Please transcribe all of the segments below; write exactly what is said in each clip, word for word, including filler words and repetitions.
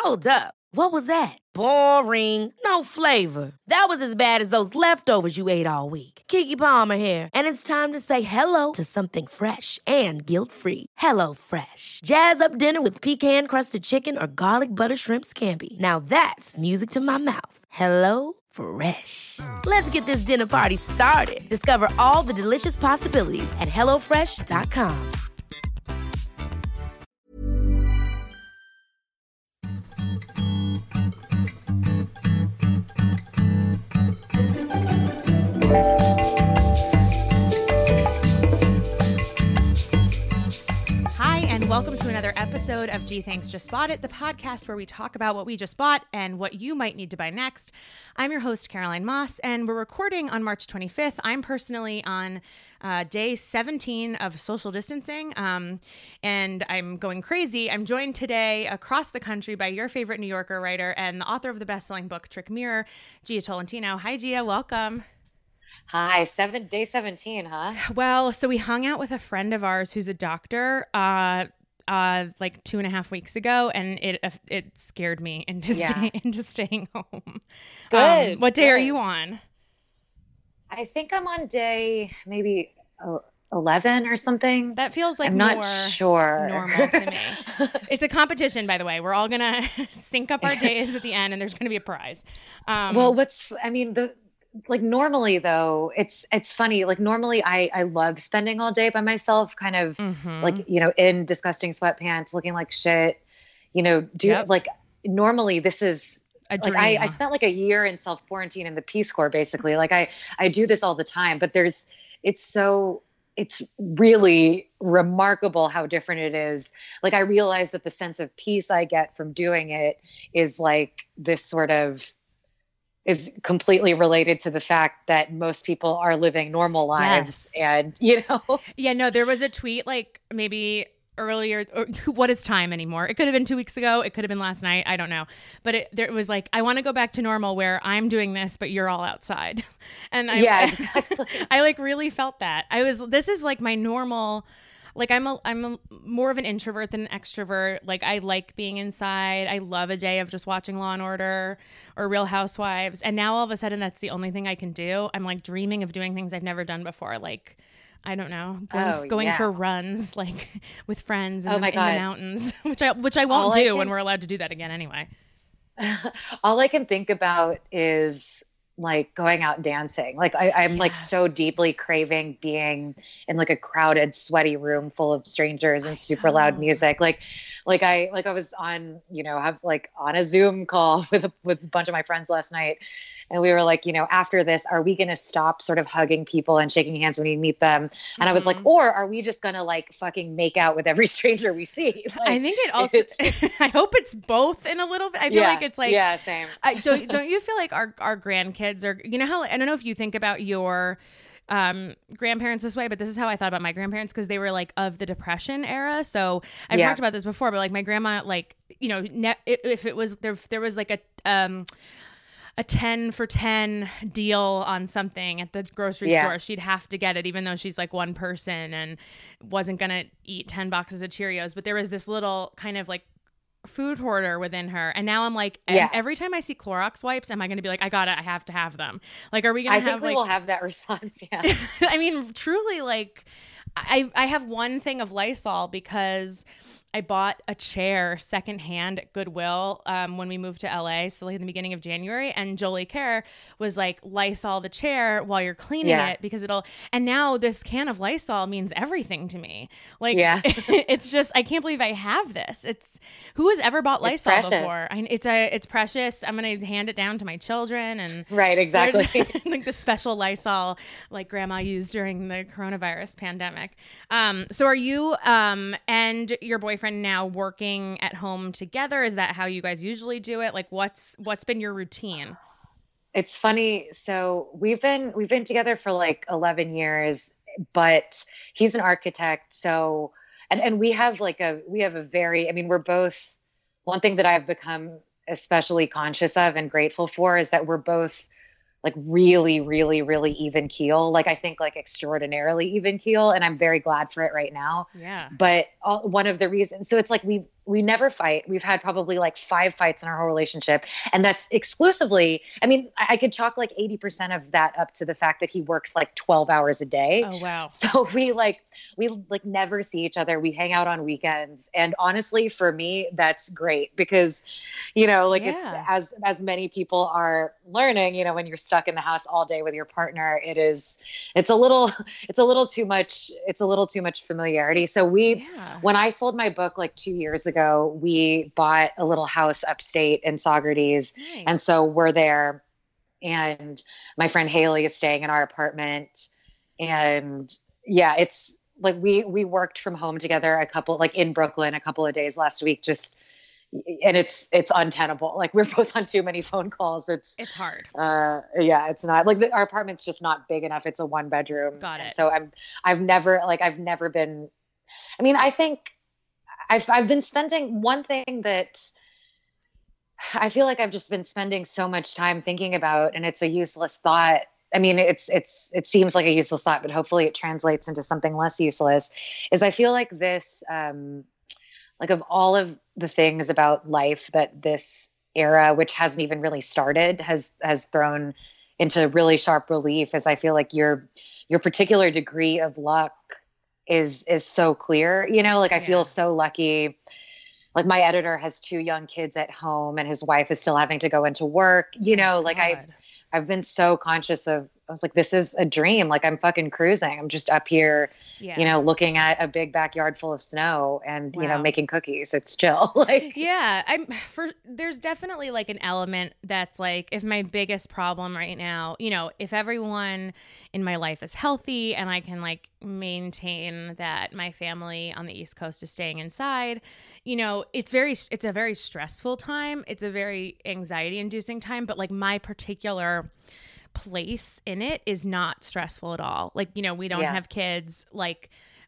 Hold up. What was that? Boring. No flavor. That was as bad as those leftovers you ate all week. Keke Palmer here, and it's time to say hello to something fresh and guilt-free. Hello Fresh. Jazz up dinner with pecan-crusted chicken or garlic butter shrimp scampi. Now that's music to my mouth. Hello Fresh. Let's get this dinner party started. Discover all the delicious possibilities at hello fresh dot com. Hi, and welcome to another episode of Gee Thanks Just Bought It, the podcast where we talk about what we just bought and what you might need to buy next. I'm your host, Caroline Moss, and we're recording on March twenty-fifth. I'm personally on uh, day seventeen of social distancing, um, and I'm going crazy. I'm joined today across the country by your favorite New Yorker writer and the author of the best-selling book, Trick Mirror, Gia Tolentino. Hi, Gia. Welcome. Hi, seven day seventeen, huh? Well, so we hung out with a friend of ours who's a doctor, uh, uh, like two and a half weeks ago, and it it scared me into Yeah. staying into staying home. Good. Um, what day are good. you on? I think I'm on day maybe uh, eleven or something. That feels like I'm more not sure. normal to me. It's a competition, by the way. We're all gonna sync up our days at the end, and there's gonna be a prize. Um, Well, what's I mean the like normally though, it's it's funny. Like normally I I love spending all day by myself, kind of mhm. like, you know, in disgusting sweatpants, looking like shit. You know, do Yep. like normally this is a like dream. I, I spent like a year in self quarantine in the Peace Corps, basically. Like I, I do this all the time, but there's, it's so, it's really remarkable how different it is. Like I realize that the sense of peace I get from doing it is like this sort of, is completely related to the fact that most people are living normal lives. Yes. And, you know, Yeah, no, there was a tweet like maybe earlier, or what is time anymore? It could have been two weeks ago. It could have been last night. I don't know. But it, there was like, I want to go back to normal where I'm doing this, but you're all outside. And I, Yeah, exactly. I, like really felt that. I was, this is like my normal, like I'm a, I'm a, more of an introvert than an extrovert. Like I like being inside. I love a day of just watching Law and Order or Real Housewives. And now all of a sudden that's the only thing I can do. I'm like dreaming of doing things I've never done before. Like, I don't know, going, Oh, going yeah. for runs like with friends in, Oh the, my in the God. mountains, which I which I won't All I do can- when we're allowed to do that again anyway. all I can think about is like going out dancing. Like I, I'm like so Yes. deeply craving being in like a crowded, sweaty room full of strangers and super loud know. music. Like, like I, like I was on, you know, have like on a Zoom call with a, with a bunch of my friends last night. And we were like, you know, after this, are we going to stop sort of hugging people and shaking hands when we meet them? And I was like, Mhm. or are we just going to like fucking make out with every stranger we see? Like, I think it also, it's- I hope it's both in a little bit. I feel yeah, like it's like, yeah, same. I, don't, don't you feel like our, our grandkids are, you know how, I don't know if you think about your um, grandparents this way, but this is how I thought about my grandparents because they were like of the Depression era. So I've Yeah. talked about this before, but like my grandma, like, you know, ne- if it was, there, there was like a, um, a ten for ten deal on something at the grocery Yeah. store, she'd have to get it, even though she's like one person and wasn't going to eat ten boxes of Cheerios. But there was this little kind of like food hoarder within her. And now I'm like, Yeah. every time I see Clorox wipes, am I going to be like, I got it, I have to have them? Like, are we going I to think have we like, will have that response. Yeah. I mean, truly, like, I I have one thing of Lysol because I bought a chair secondhand at Goodwill um, when we moved to L A, so like in the beginning of January, and Jolie Kerr was like, Lysol the chair while you're cleaning Yeah. it because it'll, and now this can of Lysol means everything to me. Like, Yeah. it's just, I can't believe I have this. It's, who has ever bought It's Lysol precious. before? I, it's a, it's precious. I'm going to hand it down to my children and Right, exactly. There's, like the special Lysol like grandma used during the coronavirus pandemic. Um, so are you um, and your boyfriend now working at home together? Is that how you guys usually do it? Like what's what's been your routine? It's funny. So we've been we've been together for like eleven years, but he's an architect. So and and we have like a we have a very I mean we're both one thing that I've become especially conscious of and grateful for is that we're both like really, really, really even keel. Like I think like extraordinarily even keel. And I'm very glad for it right now. Yeah. But all, one of the reasons, so it's like we, we never fight. We've had probably like five fights in our whole relationship. And that's exclusively, I mean, I, I could chalk like eighty percent of that up to the fact that he works like twelve hours a day. Oh, wow. So we like, we like never see each other. We hang out on weekends. And honestly, for me, that's great because, you know, like Yeah. it's as, as many people are learning, you know, when you're stuck in the house all day with your partner, it is, it's a little, it's a little too much. It's a little too much familiarity. So we, Yeah. when I sold my book like two years ago, we bought a little house upstate in Saugerties. Nice. And so we're there, and my friend Haley is staying in our apartment. And yeah, it's like we we worked from home together a couple, like in Brooklyn, a couple of days last week, just, and it's it's untenable. Like we're both on too many phone calls. It's It's hard. uh yeah, it's not like the, our apartment's just not big enough. It's a one bedroom. Got And it. so I'm I've never like I've never been, I mean, I think I've I've been spending one thing that I feel like I've just been spending so much time thinking about, and it's a useless thought. I mean, it's it's it seems like a useless thought, but hopefully it translates into something less useless. Is I feel like this, um, like of all of the things about life that this era, which hasn't even really started, has has thrown into really sharp relief, is I feel like your your particular degree of luck is is so clear. You know, like I Yeah. feel so lucky. Like my editor has two young kids at home, and his wife is still having to go into work. You know, like I God. I've been so conscious of, I was like, this is a dream. Like I'm fucking cruising. I'm just up here, Yeah. you know, looking at a big backyard full of snow and, you know, Wow. making cookies. It's chill. Like, Yeah, I'm for there's definitely like an element that's like, if my biggest problem right now, you know, if everyone in my life is healthy and I can like maintain that my family on the East Coast is staying inside, you know, it's very it's a very stressful time. It's a very anxiety inducing time, but like my particular place in it is not stressful at all. Like, you know, we don't Yeah. have kids. Like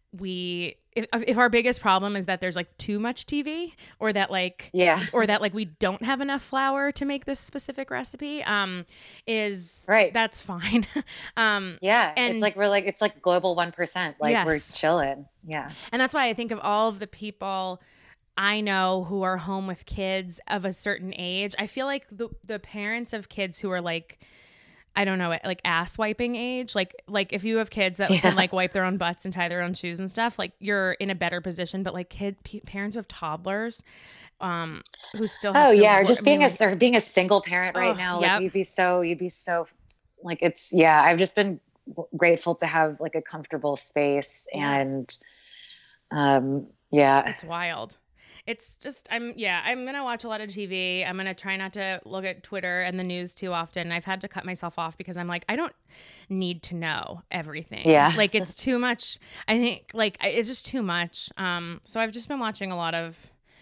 we if, if our biggest problem is that there's like too much T V, or that like yeah, or that like we don't have enough flour to make this specific recipe, um is Right. that's fine. um yeah. And- it's like, we're like, it's like global one percent. Like we're Yes. chilling. Yeah. and that's why I think of all of the people I know who are home with kids of a certain age. I feel like the the parents of kids who are like, I don't know, like ass wiping age, like like if you have kids that Yeah. can like wipe their own butts and tie their own shoes and stuff, like you're in a better position. But like kid p- parents who have toddlers, um, who still have Oh to yeah. Or work- just I being mean, a, like, or being a single parent right Ugh, now. yep. Like you'd be so, you'd be so like, it's, yeah, I've just been grateful to have like a comfortable space. Yeah. And, um, yeah. it's wild. It's just I'm yeah I'm gonna watch a lot of T V. I'm gonna try not to look at Twitter and the news too often. I've had to cut myself off because I'm like, I don't need to know everything. Yeah. Like it's too much. I think like I- it's just too much. Um, so I've just been watching a lot of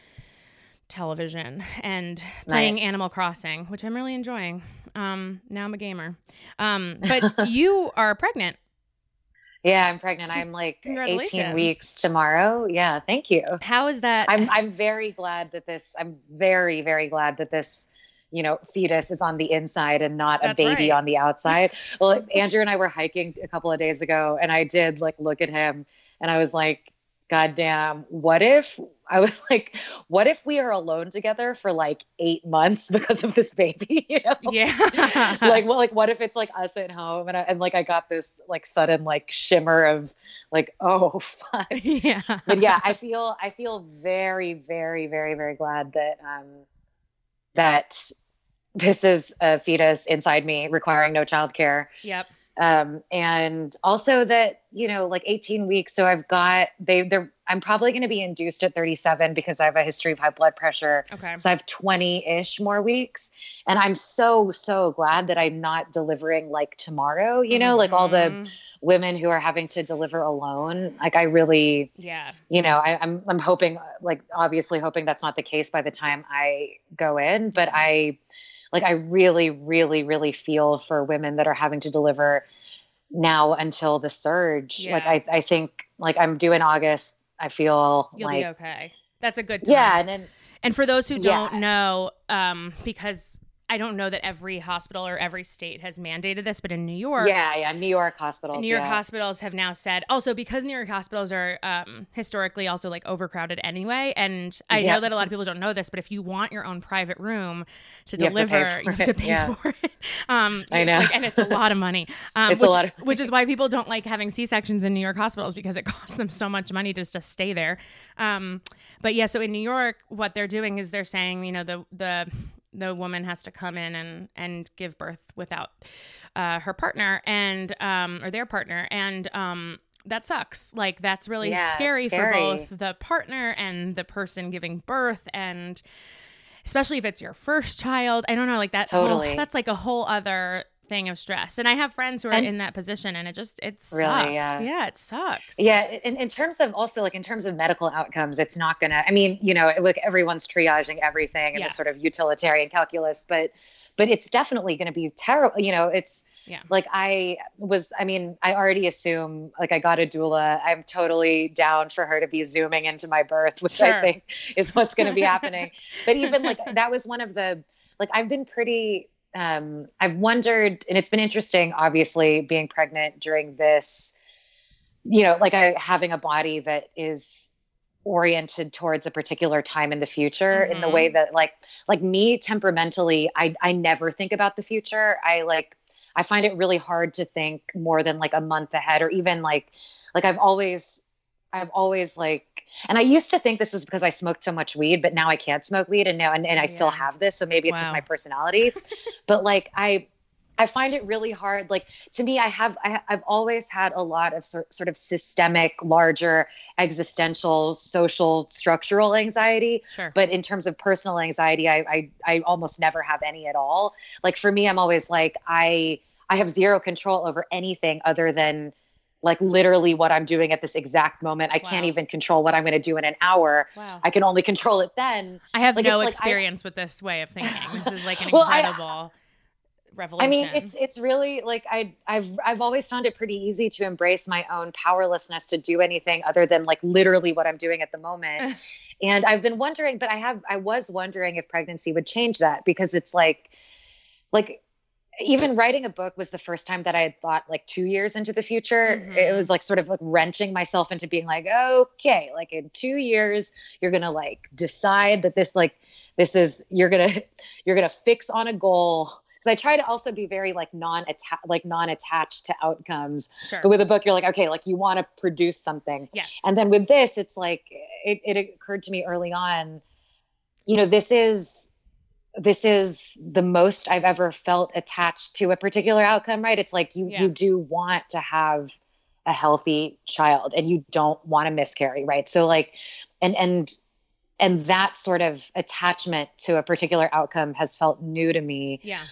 television and playing Nice. Animal Crossing, which I'm really enjoying. Um, now I'm a gamer. Um, but you are pregnant. Yeah, I'm pregnant. I'm like Congratulations. eighteen weeks tomorrow. Yeah, thank you. How is that? I'm I'm very glad that this I'm very very glad that this, you know, fetus is on the inside and not a That's baby right. on the outside. Well, Andrew and I were hiking a couple of days ago, and I did like look at him, and I was like, God damn, what if I was like, what if we are alone together for like eight months because of this baby? You know? yeah. Like, well, like, what if it's like us at home, and I, and like I got this like sudden like shimmer of like, oh fuck. yeah. But yeah, I feel I feel very very very very glad that um that this is a fetus inside me requiring no childcare. Yep. Um, and also that, you know, like eighteen weeks. So I've got, they, they're, I'm probably going to be induced at thirty-seven because I have a history of high blood pressure. Okay. So I have twenty ish more weeks. And I'm so, so glad that I'm not delivering like tomorrow, you know, like all the Mhm. women who are having to deliver alone. Like I really, Yeah. you know, I, I'm, I'm hoping, like, obviously hoping that's not the case by the time I go in, but I, like, I really, really, really feel for women that are having to deliver now until the surge. Yeah. Like, I, I think, like, I'm due in August. I feel You'll like, be okay. That's a good time. yeah. And then, And for those who Yeah. don't know, um, because I don't know that every hospital or every state has mandated this, but in New York. Yeah, yeah, New York hospitals. New York yeah. hospitals have now said, also because New York hospitals are um, historically also like overcrowded anyway. And I yeah. know that a lot of people don't know this, but if you want your own private room to you deliver, have you have to pay yeah. for it. Um, I know. Like, and it's a lot of money. Um, it's which, a lot of money. Which is why people don't like having C-sections in New York hospitals, because it costs them so much money just to stay there. Um, but yeah, so in New York, what they're doing is they're saying, you know, the the the woman has to come in and and give birth without uh, her partner and um, or their partner, and um, that sucks. Like that's really yeah, scary, scary for both the partner and the person giving birth, and especially if it's your first child. I don't know, like that. Totally, whole, that's like a whole other thing of stress. And I have friends who are and in that position, and it just it sucks. Really, yeah. yeah, it sucks. Yeah, in, in terms of also like in terms of medical outcomes, it's not gonna. I mean, you know, like everyone's triaging everything in Yeah. this sort of utilitarian calculus, but but it's definitely going to be terrible. You know, it's Yeah. like I was. I mean, I already assume like I got a doula. I'm totally down for her to be zooming into my birth, which Sure. I think is what's going to be happening. But even like that was one of the like I've been pretty. Um, I've wondered, and it's been interesting, obviously, being pregnant during this, you know, like I having a body that is oriented towards a particular time in the future Mm-hmm. in the way that like, like me temperamentally, I, I never think about the future. I like, I find it really hard to think more than like a month ahead, or even like, like I've always, I've always like, and I used to think this was because I smoked so much weed, but now I can't smoke weed, and now and, and I still Yeah. have this, so maybe it's Wow. just my personality. But like I, I find it really hard. Like to me, I have I, I've always had a lot of sort, sort of systemic, larger, existential, social, structural anxiety. Sure. But in terms of personal anxiety, I, I I almost never have any at all. Like for me, I'm always like I I have zero control over anything other than like literally what I'm doing at this exact moment. I Wow. can't even control what I'm going to do in an hour. Wow. I can only control it then. I have Like, no it's like I- experience with this way of thinking. This is like an Well, I- incredible revelation. I mean, it's it's really like I I've I've always found it pretty easy to embrace my own powerlessness to do anything other than like literally what I'm doing at the moment. And I've been wondering, but I have I was wondering if pregnancy would change that, because it's like like even writing a book was the first time that I had thought like two years into the future. Mhm. It was like sort of like wrenching myself into being like, okay, like in two years, you're going to like decide that this, like, this is, you're going to, you're going to fix on a goal. Cause I try to also be very like non-attached, like non-attached to outcomes. Sure. But with a book, you're like, okay, like you want to produce something. Yes. And then with this, it's like, it, it occurred to me early on, you know, this is, this is the most I've ever felt attached to a particular outcome, right? It's like you, Yeah. you do want to have a healthy child and you don't want to miscarry, right? So like, and, and, and that sort of attachment to a particular outcome has felt new to me. Yeah.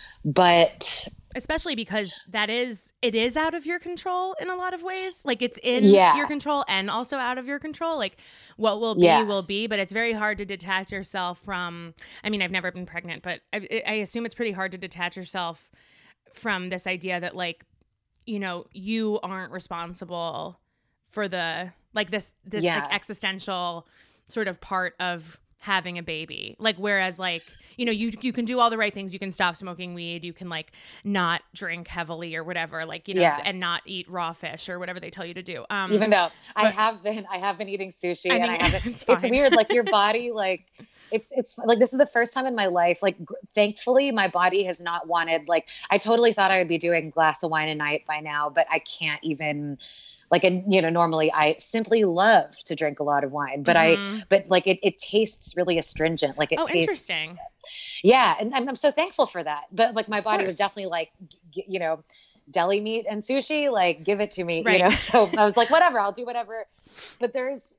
But Especially because that is, it is out of your control in a lot of ways. Like it's in Yeah. your control and also out of your control. Like what will be, Yeah. will be, but it's very hard to detach yourself from, I mean, I've never been pregnant, but I, I assume it's pretty hard to detach yourself from this idea that like, you know, you aren't responsible for the, like this, this Yeah. like existential sort of part of having a baby. Like, whereas like, you know, you, you can do all the right things. You can stop smoking weed. You can like not drink heavily or whatever, like, you know, Yeah. and not eat raw fish or whatever they tell you to do. Um, even though I but- have been, I have been eating sushi I and mean, I haven't, it's it's, fine. weird. Like your body, like it's, it's like, this is the first time in my life, like gr- thankfully my body has not wanted, like, I totally thought I would be doing a glass of wine a night by now, but I can't even like, and you know, normally I simply love to drink a lot of wine, but Mhm. I, but like it, it tastes really astringent. Like it Oh, tastes, interesting. yeah. And I'm, I'm so thankful for that. But like my body was course. definitely like, g- you know, deli meat and sushi, like give it to me, Right. you know? So I was like, whatever, I'll do whatever. But there's,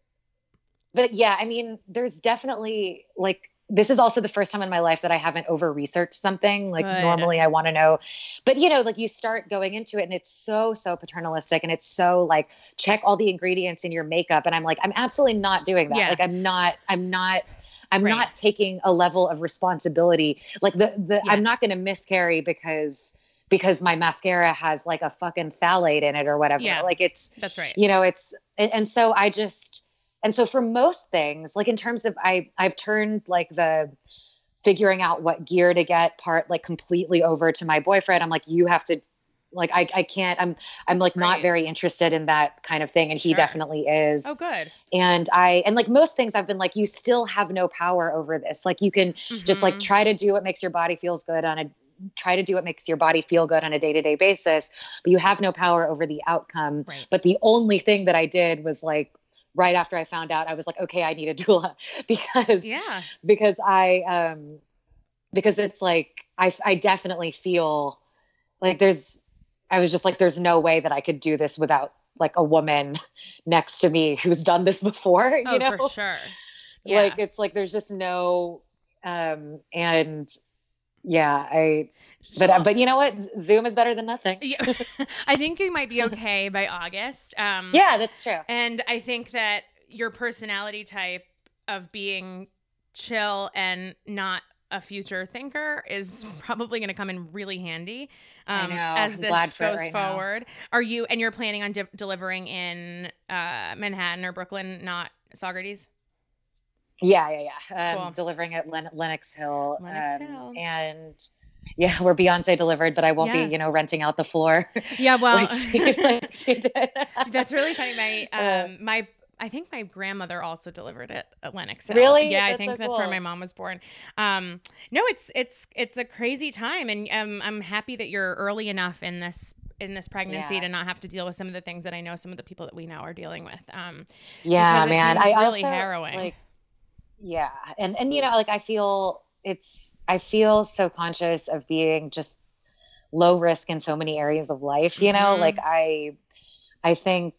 but yeah, I mean, there's definitely like, this is also the first time in my life that I haven't over researched something. Like Good. normally I want to know, but you know, like you start going into it and it's so, so paternalistic and it's so like, check all the ingredients in your makeup. And I'm like, I'm absolutely not doing that. Yeah. Like I'm not, I'm not, I'm Right. not taking a level of responsibility. Like the, the, I'm Yes. not going to miscarry because, because my mascara has like a fucking phthalate in it or whatever. Yeah. Like it's, That's right. you know, it's, and, and so I just, and so for most things, like in terms of, I, I've turned like the, figuring out what gear to get part like completely over to my boyfriend. I'm like, you have to, like, I, I can't, I'm, I'm That's like great. not very interested in that kind of thing. And he Sure. definitely is. Oh, good. And I, and like most things I've been like, you still have no power over this. Like you can just like Mhm. try to do what makes your body feels good on a, try to do what makes your body feel good on a day-to-day basis, but you have no power over the outcome. Right. But the only thing that I did was like, right after I found out, I was like, okay, I need a doula because, Yeah. because I, um, because it's like, I, I definitely feel like there's, I was just like, there's no way that I could do this without like a woman next to me who's done this before, you Oh, know, for sure. Yeah. like, it's like, there's just no, um, and yeah, I, but, So- but you know what? Zoom is better than nothing. Yeah. I think you might be okay by August. Um, Yeah, that's true. And I think that your personality type of being chill and not a future thinker is probably going to come in really handy um, I know. as I'm this glad for it goes right now. forward. Are you, and you're planning on de- delivering in uh, Manhattan or Brooklyn, not Saugerties? Yeah, yeah, yeah. Um, Cool. Delivering at Len- Lenox Hill. Lenox um, Hill. And yeah, where Beyonce delivered, but I won't Yes. be, you know, renting out the floor. Yeah, well, like she, like she did. that's really funny. My, Uh, um, my, I think my grandmother also delivered it at Lenox Hill. Really? Yeah, I That's think so that's where cool. my mom was born. Um, no, it's it's it's a crazy time, and um, I'm happy that you're early enough in this in this pregnancy Yeah. to not have to deal with some of the things that I know some of the people that we know are dealing with. Um, Yeah, because it man. seems I really also, harrowing. Like, yeah, and and you know, like I feel it's I feel so conscious of being just low risk in so many areas of life. You know, Mhm. like I, I think,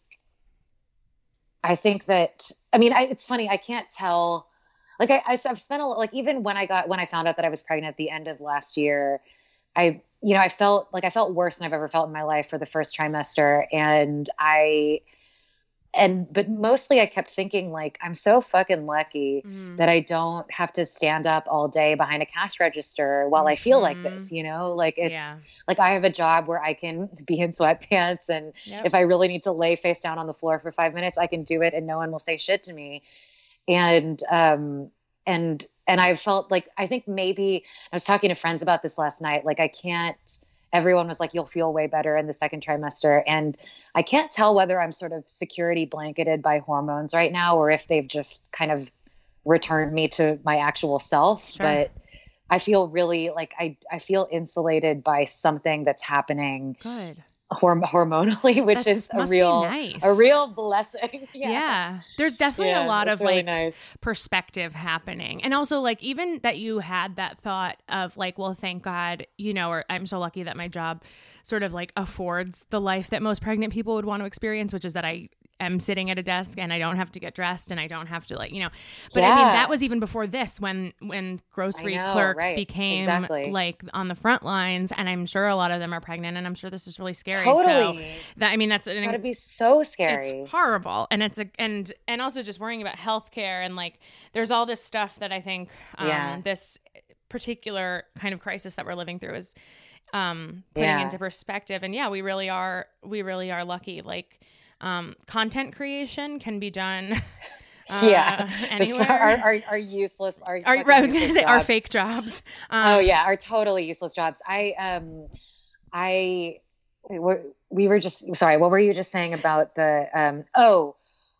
I think that I mean, I, it's funny. I can't tell. Like I, I, I've spent a lot. Like even when I got when I found out that I was pregnant at the end of last year, I, you know, I felt like I felt worse than I've ever felt in my life for the first trimester, and I. And, but mostly I kept thinking like, I'm so fucking lucky Mhm. that I don't have to stand up all day behind a cash register while I feel like this, you know, like it's Yeah. like, I have a job where I can be in sweatpants. And Yep. if I really need to lay face down on the floor for five minutes, I can do it and no one will say shit to me. And, um, and, and I felt like, I think maybe I was talking to friends about this last night. Like I can't, everyone was like, you'll feel way better in the second trimester. And I can't tell whether I'm sort of security blanketed by hormones right now, or if they've just kind of returned me to my actual self. Sure. But I feel really like I, I feel insulated by something that's happening Good. horm- hormonally, which That's- is a must be real, nice. a real blessing. Yeah. Yeah. There's definitely Yeah, a lot it's of really like nice. perspective happening. And also like even that you had that thought of like, well, thank God, you know, or I'm so lucky that my job sort of like affords the life that most pregnant people would want to experience, which is that I am sitting at a desk and I don't have to get dressed and I don't have to like, you know, but I mean, Yeah. that was even before this when, when grocery I know, clerks right. became Exactly. like on the front lines. And I'm sure a lot of them are pregnant and I'm sure this is really scary. Totally. So that, I mean, that's It's an gotta be so scary. it's horrible. And it's a, and, and also just worrying about healthcare and like, there's all this stuff that I think, um, Yeah. this particular kind of crisis that we're living through is, um, putting Yeah. into perspective. And yeah, we really are, we really are lucky. Like, um, content creation can be done, uh, yeah. anywhere. Our, our, our useless, our, Our- fucking I was going to useless say our jobs. fake jobs. Um, Oh yeah, our totally useless jobs. I um, I we were, we were just sorry. What were you just saying about the um? Oh,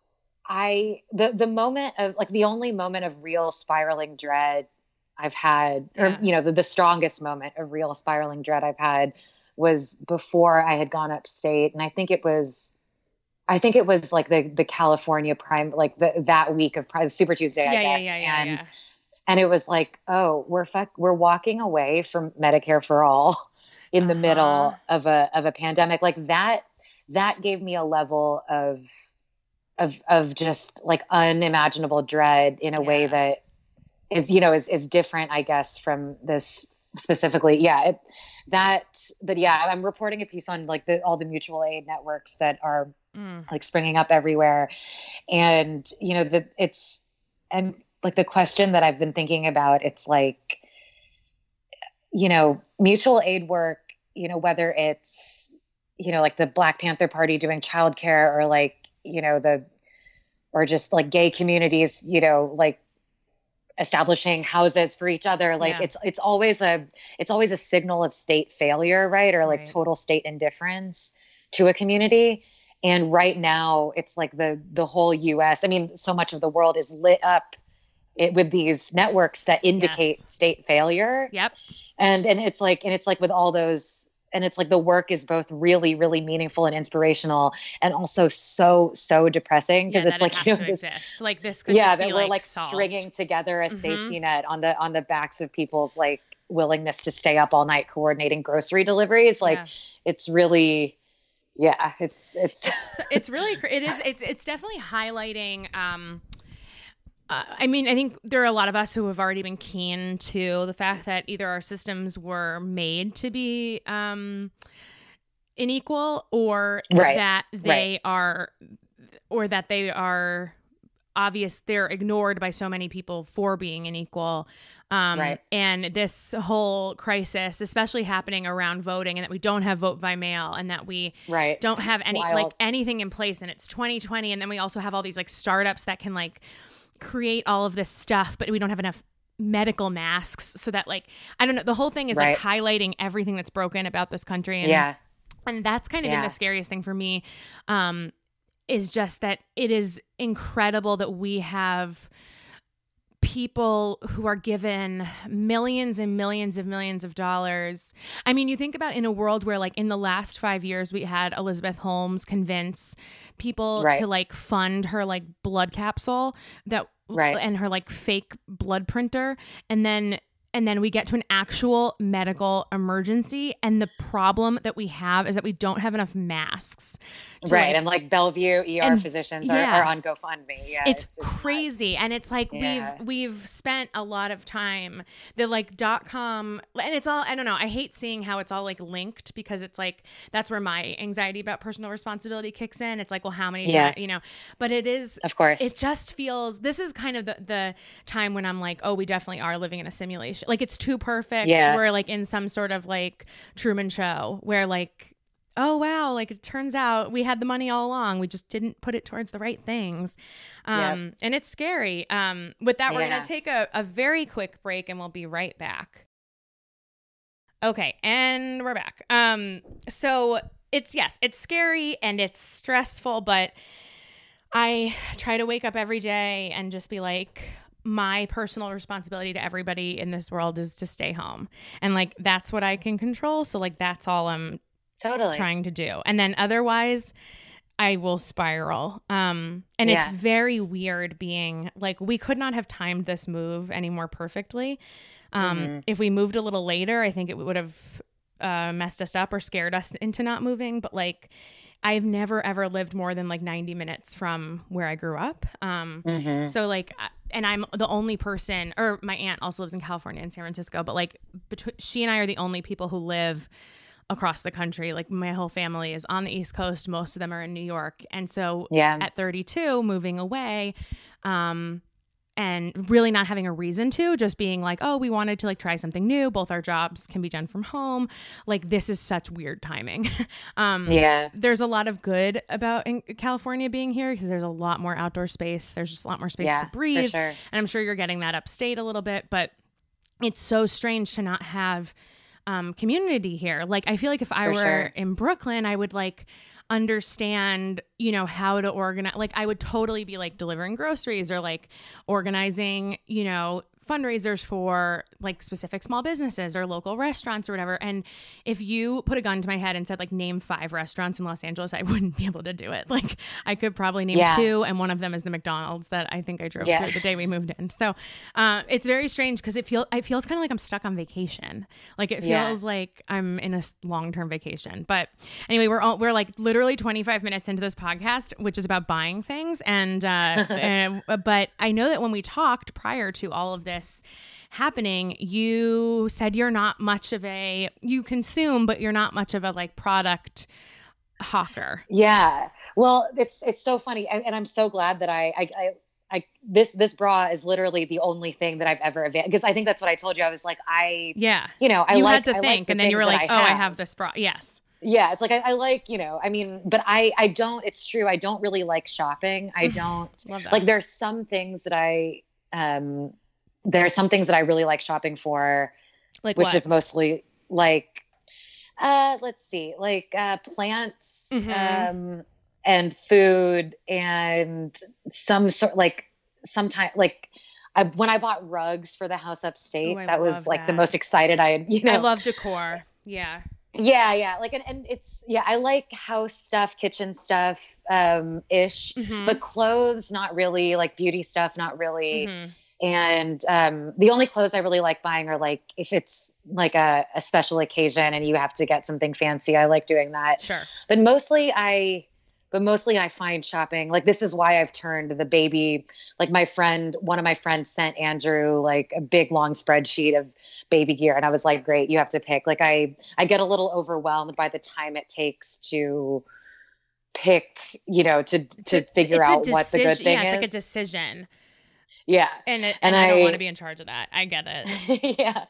I the the moment of like the only moment of real spiraling dread I've had, or Yeah. you know, the, the strongest moment of real spiraling dread I've had was before I had gone upstate, and I think it was. I think it was like the the California prime, like the that week of Prime, Super Tuesday, yeah, I yeah, guess. yeah, yeah, and yeah. and it was like, oh, we're fuck, we're walking away from Medicare for all in the Uh-huh. middle of a of a pandemic. Like that, that gave me a level of of of just like unimaginable dread in a way Yeah. that is, you know, is is different, I guess, from this specifically. Yeah, it, that. But yeah, I'm reporting a piece on like the all the mutual aid networks that are Mm. like springing up everywhere, and you know that it's and like the question that I've been thinking about, it's like, you know, mutual aid work, you know, whether it's, you know, like the Black Panther Party doing childcare, or like, you know, the, or just like gay communities, you know, like establishing houses for each other. Like Yeah. it's, it's always a, it's always a signal of state failure, right? Or like Right. total state indifference to a community. And right now it's like the, the whole U S, I mean, so much of the world is lit up it, with these networks that indicate Yes. state failure. Yep. And, and it's like, and it's like with all those, and it's like the work is both really, really meaningful and inspirational, and also so, so depressing because Yeah, it's that like, it has you know, to this, exist. Like this could yeah, just that be we're like, like solved. stringing together a Mhm. safety net on the, on the backs of people's like willingness to stay up all night coordinating grocery deliveries. Like Yeah. it's really, yeah, it's, it's, It's, it's really, cr- it is, it's, it's definitely highlighting, um, Uh, I mean, I think there are a lot of us who have already been keen to the fact that either our systems were made to be um, unequal, or Right. that they Right. are, or that they are obvious. They're ignored by so many people for being unequal. Um, Right. And this whole crisis, especially happening around voting, and that we don't have vote by mail, and that we right. don't have any Wild. like anything in place, and it's twenty twenty, and then we also have all these like startups that can like create all of this stuff, but we don't have enough medical masks, so that like I don't know, the whole thing is Right. like highlighting everything that's broken about this country. And Yeah. and that's kind of been Yeah. the scariest thing for me, um is just that it is incredible that we have people who are given millions and millions of millions of dollars. I mean, you think about in a world where like in the last five years, we had Elizabeth Holmes convince people Right. to like fund her like blood capsule that Right. and her like fake blood printer. And then and then we get to an actual medical emergency. And the problem that we have is that we don't have enough masks. to, Right. like, and like Bellevue E R and- physicians are, yeah. are on GoFundMe. Yeah. it's, it's nuts. crazy. And it's like Yeah. we've we've spent a lot of time, the like dot com, and it's all, I don't know, I hate seeing how it's all like linked, because it's like that's where my anxiety about personal responsibility kicks in. It's like, well, how many Yeah. ti- you know, but it is Of course. it just feels, this is kind of the, the time when I'm like, oh, we definitely are living in a simulation. Like it's too perfect. Yeah. We're like in some sort of like Truman Show where like, oh, wow, like it turns out we had the money all along. We just didn't put it towards the right things. Um, And it's scary. Um, with that, we're Yeah. going to take a, a very quick break, and we'll be right back. Okay, and we're back. Um, so it's, yes, it's scary and it's stressful, but I try to wake up every day and just be like, my personal responsibility to everybody in this world is to stay home. And like, that's what I can control. So like, that's all I'm totally trying to do. And then otherwise I will spiral. Um, and Yeah. it's very weird being like, we could not have timed this move any more perfectly. Um, Mhm. If we moved a little later, I think it would have uh, messed us up or scared us into not moving. But like, I've never ever lived more than like ninety minutes from where I grew up. Um, Mhm. so like, I- and I'm the only person, or my aunt also lives in California in San Francisco, but like between she and I are the only people who live across the country. Like my whole family is on the East Coast. Most of them are in New York. And so Yeah. at thirty-two, moving away, um, and really not having a reason to, just being like, oh, we wanted to like try something new. Both our jobs can be done from home. Like this is such weird timing. um, Yeah. There's a lot of good about in California being here, because there's a lot more outdoor space. There's just a lot more space Yeah, to for breathe. sure. And I'm sure you're getting that upstate a little bit, but it's so strange to not have um, community here. Like, I feel like if I For were sure. in Brooklyn, I would like understand, you know, how to organize. Like, I would totally be like delivering groceries or like organizing, you know, fundraisers for like specific small businesses or local restaurants or whatever. And if you put a gun to my head and said like name five restaurants in Los Angeles, I wouldn't be able to do it. Like I could probably name Yeah. two, and one of them is the McDonald's that I think I drove Yeah. through the day we moved in. So uh, it's very strange because it feel it feels kind of like I'm stuck on vacation. Like it Yeah. feels like I'm in a long term vacation. But anyway, we're all, we're like literally twenty-five minutes into this podcast, which is about buying things, and uh, and but I know that when we talked prior to all of this happening, you said you're not much of a, you consume, but you're not much of a like product hawker. Yeah. Well, it's it's so funny, and, and I'm so glad that I, I I I this this bra is literally the only thing that I've ever availed, because I think that's what I told you. I was like, I Yeah. you know I you like, had to I like think, the and then you were things like, that oh, I have this bra. Yes. Yeah, it's like I, I like, you know, I mean, but I I don't. It's true. I don't really like shopping. I don't Love that. like. There's some things that I um there are some things that I really like shopping for, Like which what? is mostly like, uh, let's see, like uh, plants Mhm. um, and food and some sort like sometime like I, when I bought rugs for the house upstate, Oh, I that was love like the that. most excited I had, you know. I love decor. Yeah. Yeah, yeah. Like, and, and it's, yeah, I like house stuff, kitchen stuff, um, ish, Mhm. but clothes, not really, like beauty stuff, not really. Mhm. And um, the only clothes I really like buying are like, if it's like a, a special occasion and you have to get something fancy, I like doing that. Sure. But mostly I, but mostly I find shopping, like, this is why I've turned the baby, like my friend, one of my friends sent Andrew like a big long spreadsheet of baby gear. And I was like, great, you have to pick. Like I, I get a little overwhelmed by the time it takes to pick, you know, to, to figure It's a out what the good decision. thing Yeah, it's is. like a decision. Yeah. And it, And and I, don't I- want to be in charge of that. I get it. yeah.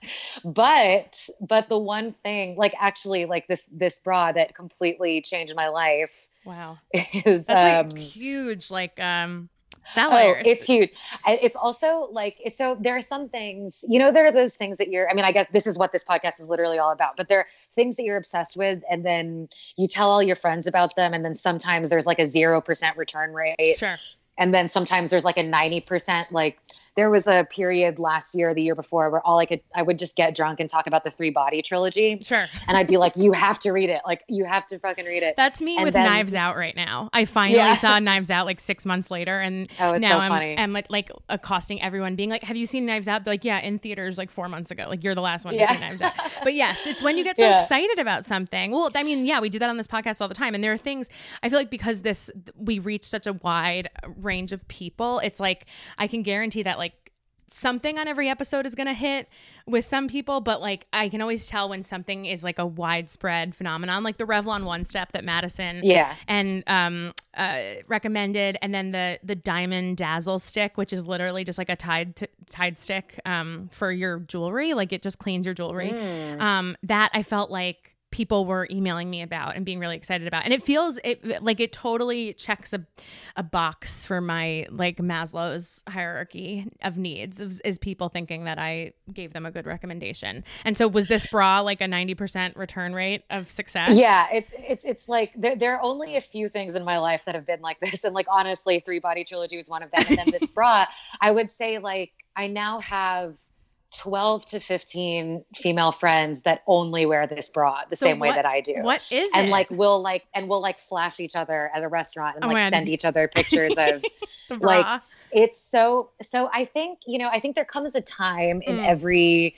But, but the one thing, like actually like this, this bra that completely changed my life Wow. is, That's um, like huge, like um oh, seller. it's huge. I- It's also like, it's so there are some things, you know, there are those things that you're, I mean, I guess this is what this podcast is literally all about, but there are things that you're obsessed with. And then you tell all your friends about them. And then sometimes there's like a zero percent return rate. Sure. And then sometimes there's like a ninety percent, like there was a period last year, or the year before, where all I could, I would just get drunk and talk about the Three Body trilogy. Sure. And I'd be like, you have to read it. Like, you have to fucking read it. That's me And with then- Knives Out right now. I finally Yeah. saw Knives Out like six months later, and Oh, it's now so I'm, funny. I'm like, like accosting everyone, being like, "Have you seen Knives Out?" They're like, "Yeah, in theaters like four months ago. Like, you're the last one Yeah. to see Knives Out." But yes, it's when you get so Yeah. excited about something. Well, I mean, yeah, we do that on this podcast all the time, and there are things I feel like because this we reach such a wide range of people. It's like I can guarantee that like something on every episode is going to hit with some people, but like I can always tell when something is like a widespread phenomenon, like the Revlon One Step that Madison Yeah. and um uh recommended, and then the the Diamond Dazzle stick, which is literally just like a tide t- tide stick um for your jewelry, like it just cleans your jewelry. Mm. Um that I felt like people were emailing me about and being really excited about, and it feels it like it totally checks a, a box for my like Maslow's hierarchy of needs, is, is people thinking that I gave them a good recommendation. And so was this bra like a ninety percent return rate of success? Yeah, it's it's it's like there, there are only a few things in my life that have been like this, and like honestly, Three Body Trilogy was one of them. And then this bra, I would say like I now have twelve to fifteen female friends that only wear this bra the So same way what- that I do. What is and it? like we'll like and we'll like flash each other at a restaurant and Oh, like man. send each other pictures of the bra? like it's so so I think, you know, I think there comes a time in Mm. every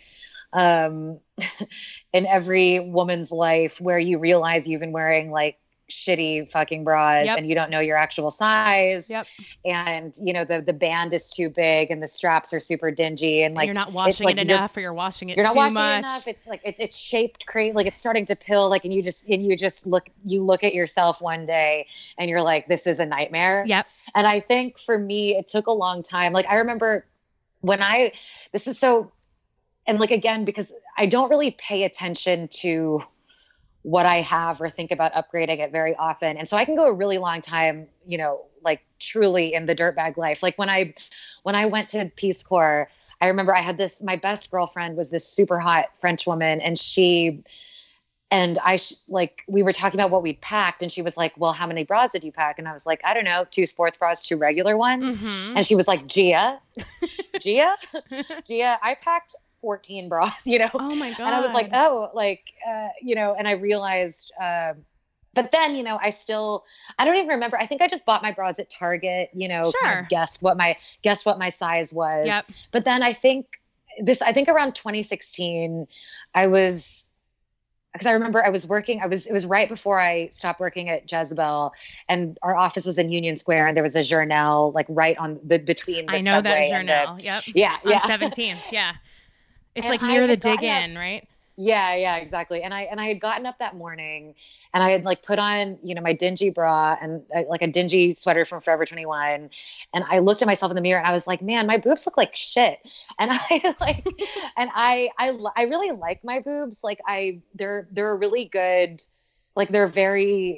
um in every woman's life where you realize you've been wearing like shitty fucking bras Yep. and you don't know your actual size. Yep. And you know the the band is too big and the straps are super dingy and And like you're not washing like it you're- enough, or you're washing it you're not too washing much. it enough. It's like it's it's shaped crazy, like it's starting to pill. Like and you just and you just look you look at yourself one day and you're like, this is a nightmare. Yep. And I think for me, it took a long time. Like I remember when I this is so, and like again because I don't really pay attention to what I have or think about upgrading it very often, and so I can go a really long time, you know, like truly in the dirtbag life. Like when I when I went to Peace Corps. I remember I had this, my best girlfriend was this super hot French woman, and she, and I sh- like, we were talking about what we'd packed, and she was like, well, how many bras did you pack? And I was like, I don't know, two sports bras, two regular ones. Mhm. And she was like, Gia, Gia, Gia, I packed fourteen bras, you know? Oh my God. And I was like, oh, like, uh, you know, and I realized, uh, but then, you know, I still, I don't even remember. I think I just bought my bras at Target, you know, kind Sure. of guessed what my, guessed what my size was. Yep. But then I think this, I think around twenty sixteen, I was, because I remember I was working, I was, it was right before I stopped working at Jezebel, and our office was in Union Square, and there was a Journal like right on the, between the I know that subway and the- Journal. Yep. yeah, On yeah. seventeenth. Yeah. It's And like I near the had dig gotten up- in, right? Yeah, yeah, exactly. And I and I had gotten up that morning, and I had like put on, you know, my dingy bra and uh, like a dingy sweater from Forever twenty-one, and I looked at myself in the mirror and I was like, man, my boobs look like shit. And I like, and I I li- I really like my boobs. Like I they're they're really good. Like they're very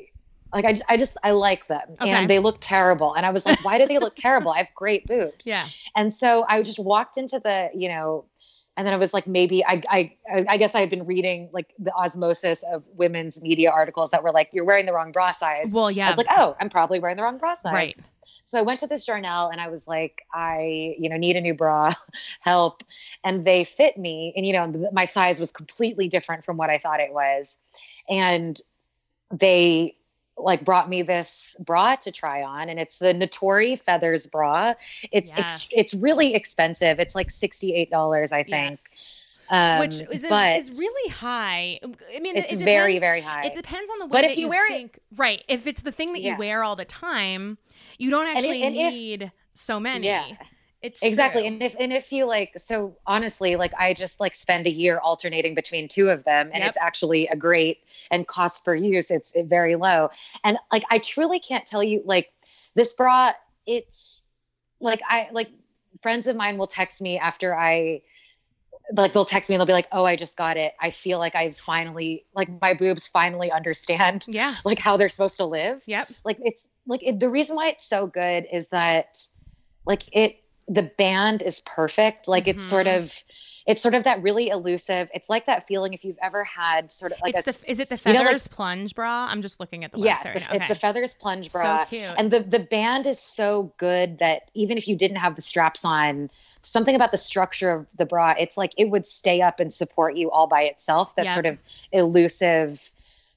Like I, I just, I like them Okay. and they look terrible. And I was like, why do they look terrible? I have great boobs. Yeah. And so I just walked into the, you know, and then I was like, maybe I, I, I guess I had been reading like the osmosis of women's media articles that were like, you're wearing the wrong bra size. Well, yeah. I was like, oh, I'm probably wearing the wrong bra size. Right. So I went to this journal and I was like, I, you know, need a new bra, help. And they fit me. And, you know, my size was completely different from what I thought it was. And they like brought me this bra to try on, and it's the Natori Feathers bra. It's, Yes. ex- it's really expensive. It's like sixty-eight dollars, I think. Yes. Um, Which is, a, but is really high. I mean, it's it very, depends- very high. It depends on the way But that if you wear it- think, right. If it's the thing that you Yeah. wear all the time, you don't it- actually and if- need so many. Yeah. It's Exactly. true. And if, and if you like, so honestly, like I just like spend a year alternating between two of them, and Yep. it's actually a great, and cost per use, it's it very low. And like, I truly can't tell you, like this bra, it's like, I like friends of mine will text me after I, like they'll text me and they'll be like, oh, I just got it. I feel like I finally, like my boobs finally understand Yeah. like how they're supposed to live. Yep. Like it's like it, the reason why it's so good is that like it, the band is perfect. Like it's sort Mhm. of, it's sort of that really elusive. It's like that feeling if you've ever had sort of like It's a, the, is it the you know, like- Feathers plunge bra? I'm just looking at the yeah, website it's, right the, now. it's the Okay. Feathers plunge So bra. cute. And the, the band is so good that even if you didn't have the straps on, something about the structure of the bra, it's like it would stay up and support you all by itself. That's Yep. sort of elusive.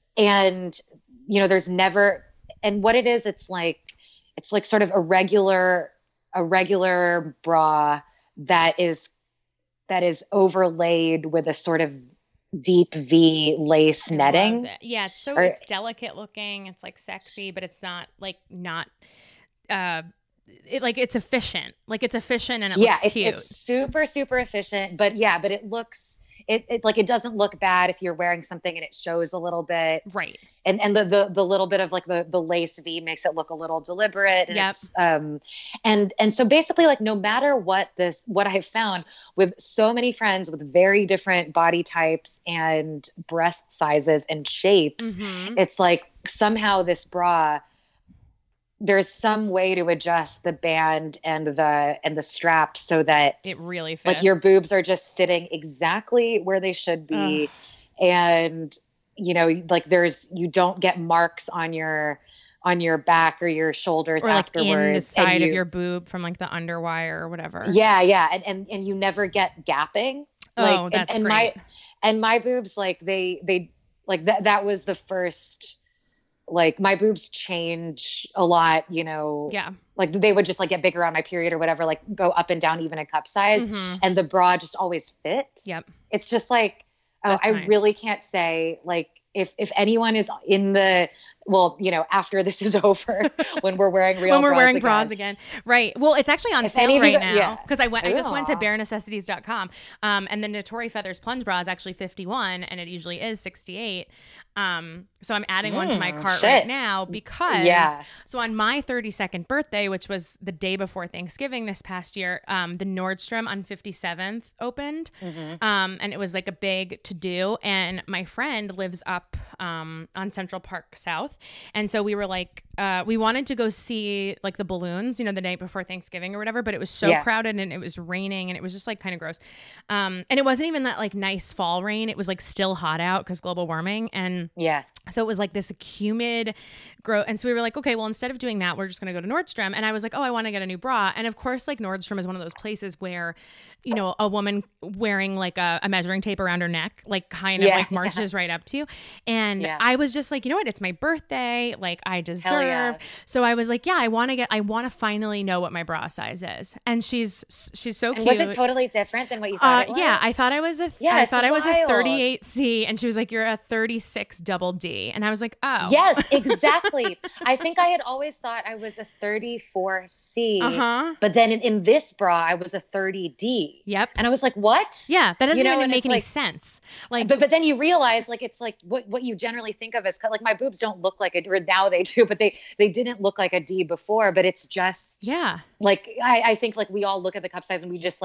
And, you know, there's never, and what it is, it's like, it's like sort of a regular, a regular bra that is, that is overlaid with a sort of deep V lace I love netting. that. Yeah, it's so Or- it's delicate looking. It's like sexy, but it's not like not uh it like it's efficient. Like it's efficient and it Yeah, looks it's, cute. it's super, super efficient, but yeah, but it looks, it, it like, it doesn't look bad if you're wearing something and it shows a little bit. Right. And and the the the little bit of like the the lace V makes it look a little deliberate. And Yep. it's, um and and so basically like no matter what this what I've found with so many friends with very different body types and breast sizes and shapes, Mhm. it's like somehow this bra, there's some way to adjust the band and the and the strap so that It really fits. like your boobs are just sitting exactly where they should be. And you know, like there's, you don't get marks on your, on your back or your shoulders or like afterwards. in the and side of you- your boob from like the underwire or whatever. yeah, yeah. And, and, and you never get gapping. Like, Oh, and- that's and, great. my, and my boobs, like they, they, like that, that was the first, like my boobs change a lot, you know, Yeah. like they would just like get bigger on my period or whatever, like go up and down even a cup size. Mhm. And the bra just always fit. Yep. It's just like, oh, That's I nice. really can't say like if if anyone is in the, well, you know, after this is over, when we're wearing real when we're bras wearing again, bras again. Right. Well, it's actually on If any sale of you right go- now yeah. because I went I just went to Aw. bare necessities dot com um and the Natori Feathers plunge bra is actually fifty-one and it usually is sixty-eight. Um so I'm adding one to my Mm, cart shit. right now because Yeah. so on my thirty-second birthday, which was the day before Thanksgiving this past year, um the Nordstrom on fifty-seventh opened. Mm-hmm. Um, and it was like a big to do. And my friend lives up um, on Central Park South. And so we were like, uh, we wanted to go see like the balloons, you know, the night before Thanksgiving or whatever, but it was so Yeah. crowded and it was raining and it was just like kind of gross. Um, and it wasn't even that like nice fall rain. It was like still hot out because global warming. And Yeah. so it was like this humid grow. And so we were like, okay, well, instead of doing that, we're just going to go to Nordstrom. And I was like, oh, I want to get a new bra. And of course, like Nordstrom is one of those places where, you know, a woman wearing like a, a measuring tape around her neck, like kind of Yeah. like marches right up to you. And Yeah. I was just like, you know what? It's my birthday. Like I deserve. yeah. So I was like, yeah, I want to get, I want to finally know what my bra size is. And she's, she's so And cute. was it totally different than what you Uh, thought it was? yeah, I thought I was a th- Yeah, I it's thought I was a wild. thirty-eight C, and she was like, "You're a thirty-six double D," and I was like, "Oh, Yes, exactly. I think I had always thought I was a thirty-four C, uh huh, but then in, in this bra, I was a thirty D. yep, And I was like, what? yeah." That doesn't You know, even and make it's any like- sense. Like, But but then you realize like it's like what, what you generally think of as cut- like my boobs don't look like a, or now they do, but they they didn't look like a D before. But it's just yeah, like I, I think like we all look at the cup size and we just like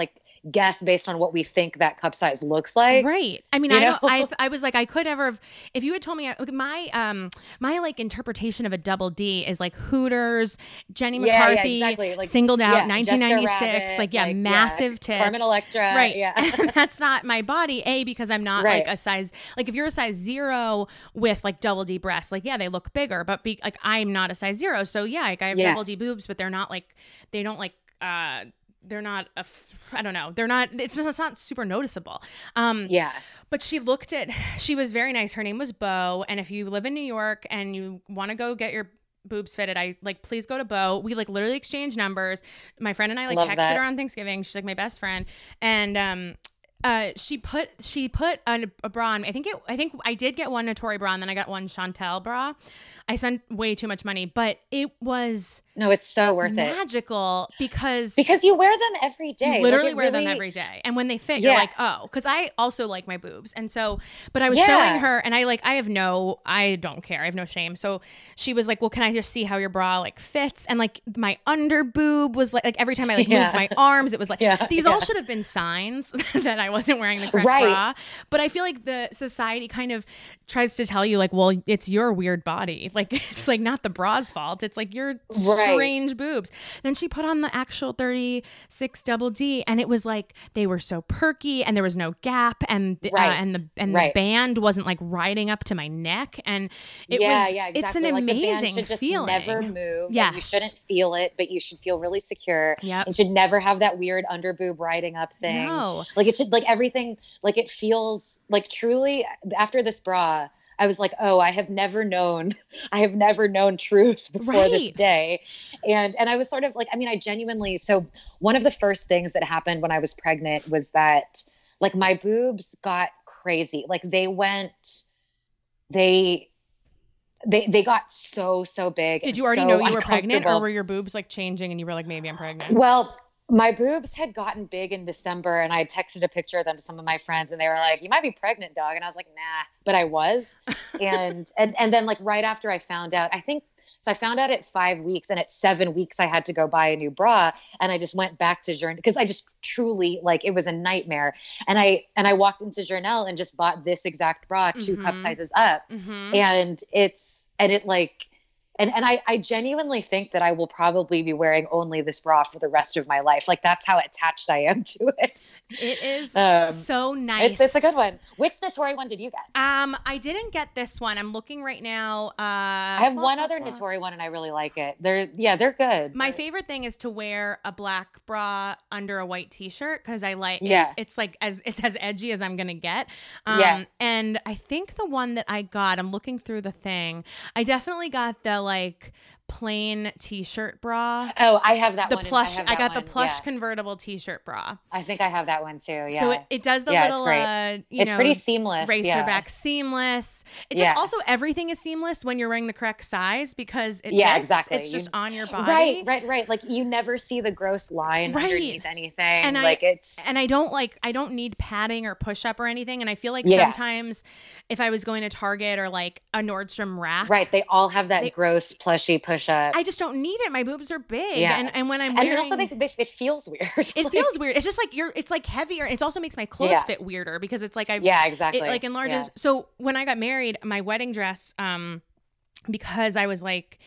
guess based on what we think that cup size looks like. Right. I mean, You I know? don't, I I was like, I could never have, if you had told me, my um my like interpretation of a double D is like Hooters, Jenny Yeah, yeah, McCarthy, exactly. Like, singled out, yeah, nineteen ninety-six, Jessica Rabbit, like yeah, like, yeah, massive tits, Carmen Electra, right? yeah. And that's not my body. A, because I'm not Right. like a size, like if you're a size zero with like double D breasts, like yeah, they look bigger, but be like I'm not a size zero, so yeah, like I have Yeah. double D boobs, but they're not like they don't like uh. They're not, a f- I don't know. They're not, it's just, it's not super noticeable. Um, Yeah. But she looked at, she was very nice. Her name was Bo. And if you live in New York and you want to go get your boobs fitted, I like, please go to Bo. We like literally exchanged numbers. My friend and I like Love texted that. her on Thanksgiving. She's like my best friend. And, um, uh, she put, she put a, a bra on. I think it, I think I did get one Natori bra and then I got one Chantel bra. I spent way too much money, but it was No, it's so worth it. magical because Because you wear them every day. you Like, literally it wear them really- every day. And when they fit, Yeah. you're like, oh, because I also like my boobs. And so, but I was Yeah. showing her and I like, I have no, I don't care. I have no shame. So she was like, well, can I just see how your bra like fits? And like my under boob was like, like every time I like Yeah. moved my arms, it was like, Yeah, these all yeah. should have been signs that I wasn't wearing the correct Right. bra. But I feel like the society kind of tries to tell you like, well, it's your weird body. Like, it's like not the bra's fault. It's like your Right. strange boobs. Then she put on the actual thirty-six double D and it was like they were so perky and there was no gap and the, Right. uh, and the and Right. the band wasn't like riding up to my neck and it yeah, was yeah, exactly. it's an like the band amazing should just feeling. never move. Yes. And you shouldn't feel it, but you should feel really secure. Yep. And should never have that weird under boob riding up thing. No. Like it should like everything like it feels like truly after this bra, I was like, oh, I have never known, I have never known truth before this Right. day. And and I was sort of like, I mean, I genuinely, so one of the first things that happened when I was pregnant was that like my boobs got crazy. Like they went, they, they, they got so, so big. Did and you already so know you were pregnant or uncomfortable. were your boobs like changing and you were like, maybe I'm pregnant? Well, my boobs had gotten big in December and I texted a picture of them to some of my friends and they were like, you might be pregnant, dog. And I was like, nah, but I was. and, and, and then like right after I found out, I think, so I found out at five weeks and at seven weeks I had to go buy a new bra and I just went back to Journal because I just truly like, it was a nightmare. And I, and I walked into Journal and just bought this exact bra, two Mhm. cup sizes up. Mm-hmm. And it's, and it like, And and I, I genuinely think that I will probably be wearing only this bra for the rest of my life. Like that's how attached I am to it. It is Um, so nice. It's, it's a good one. Which Natori one did you get? Um, I didn't get this one. I'm looking right now. Uh, I have one other Natori one and I really like it. They're yeah, they're good. My but- favorite thing is to wear a black bra under a white t-shirt because I like it- Yeah. it's like as it's as edgy as I'm gonna get. Um, Yeah. And I think the one that I got, I'm looking through the thing. I definitely got the like plain t-shirt bra. Oh, I have that The one. and plush. have I, that got the one, plush yeah. convertible t-shirt bra. I think I have that one too. Yeah. So it, it does the Yeah, it's little, great. uh, you it's know, pretty seamless. racer yeah. back seamless. It just Yeah. also everything is seamless when you're wearing the correct size because it Yeah, fits. exactly. It's You- just on your body. Right, right, right. Like you never see the gross line Right. underneath anything. And I- like it's And I don't like I don't need padding or push up or anything. And I feel like Yeah. sometimes if I was going to Target or like a Nordstrom rack, right. They all have that They- gross plushy push up. I just don't need it. My boobs are big. Yeah. And and when I'm and wearing then also they, they, it feels weird. it Like- feels weird. It's just like you're it's like heavier. It also makes my clothes Yeah. fit weirder because it's like I've Yeah, exactly. it like enlarges. Yeah. So when I got married, my wedding dress, um, because I was like,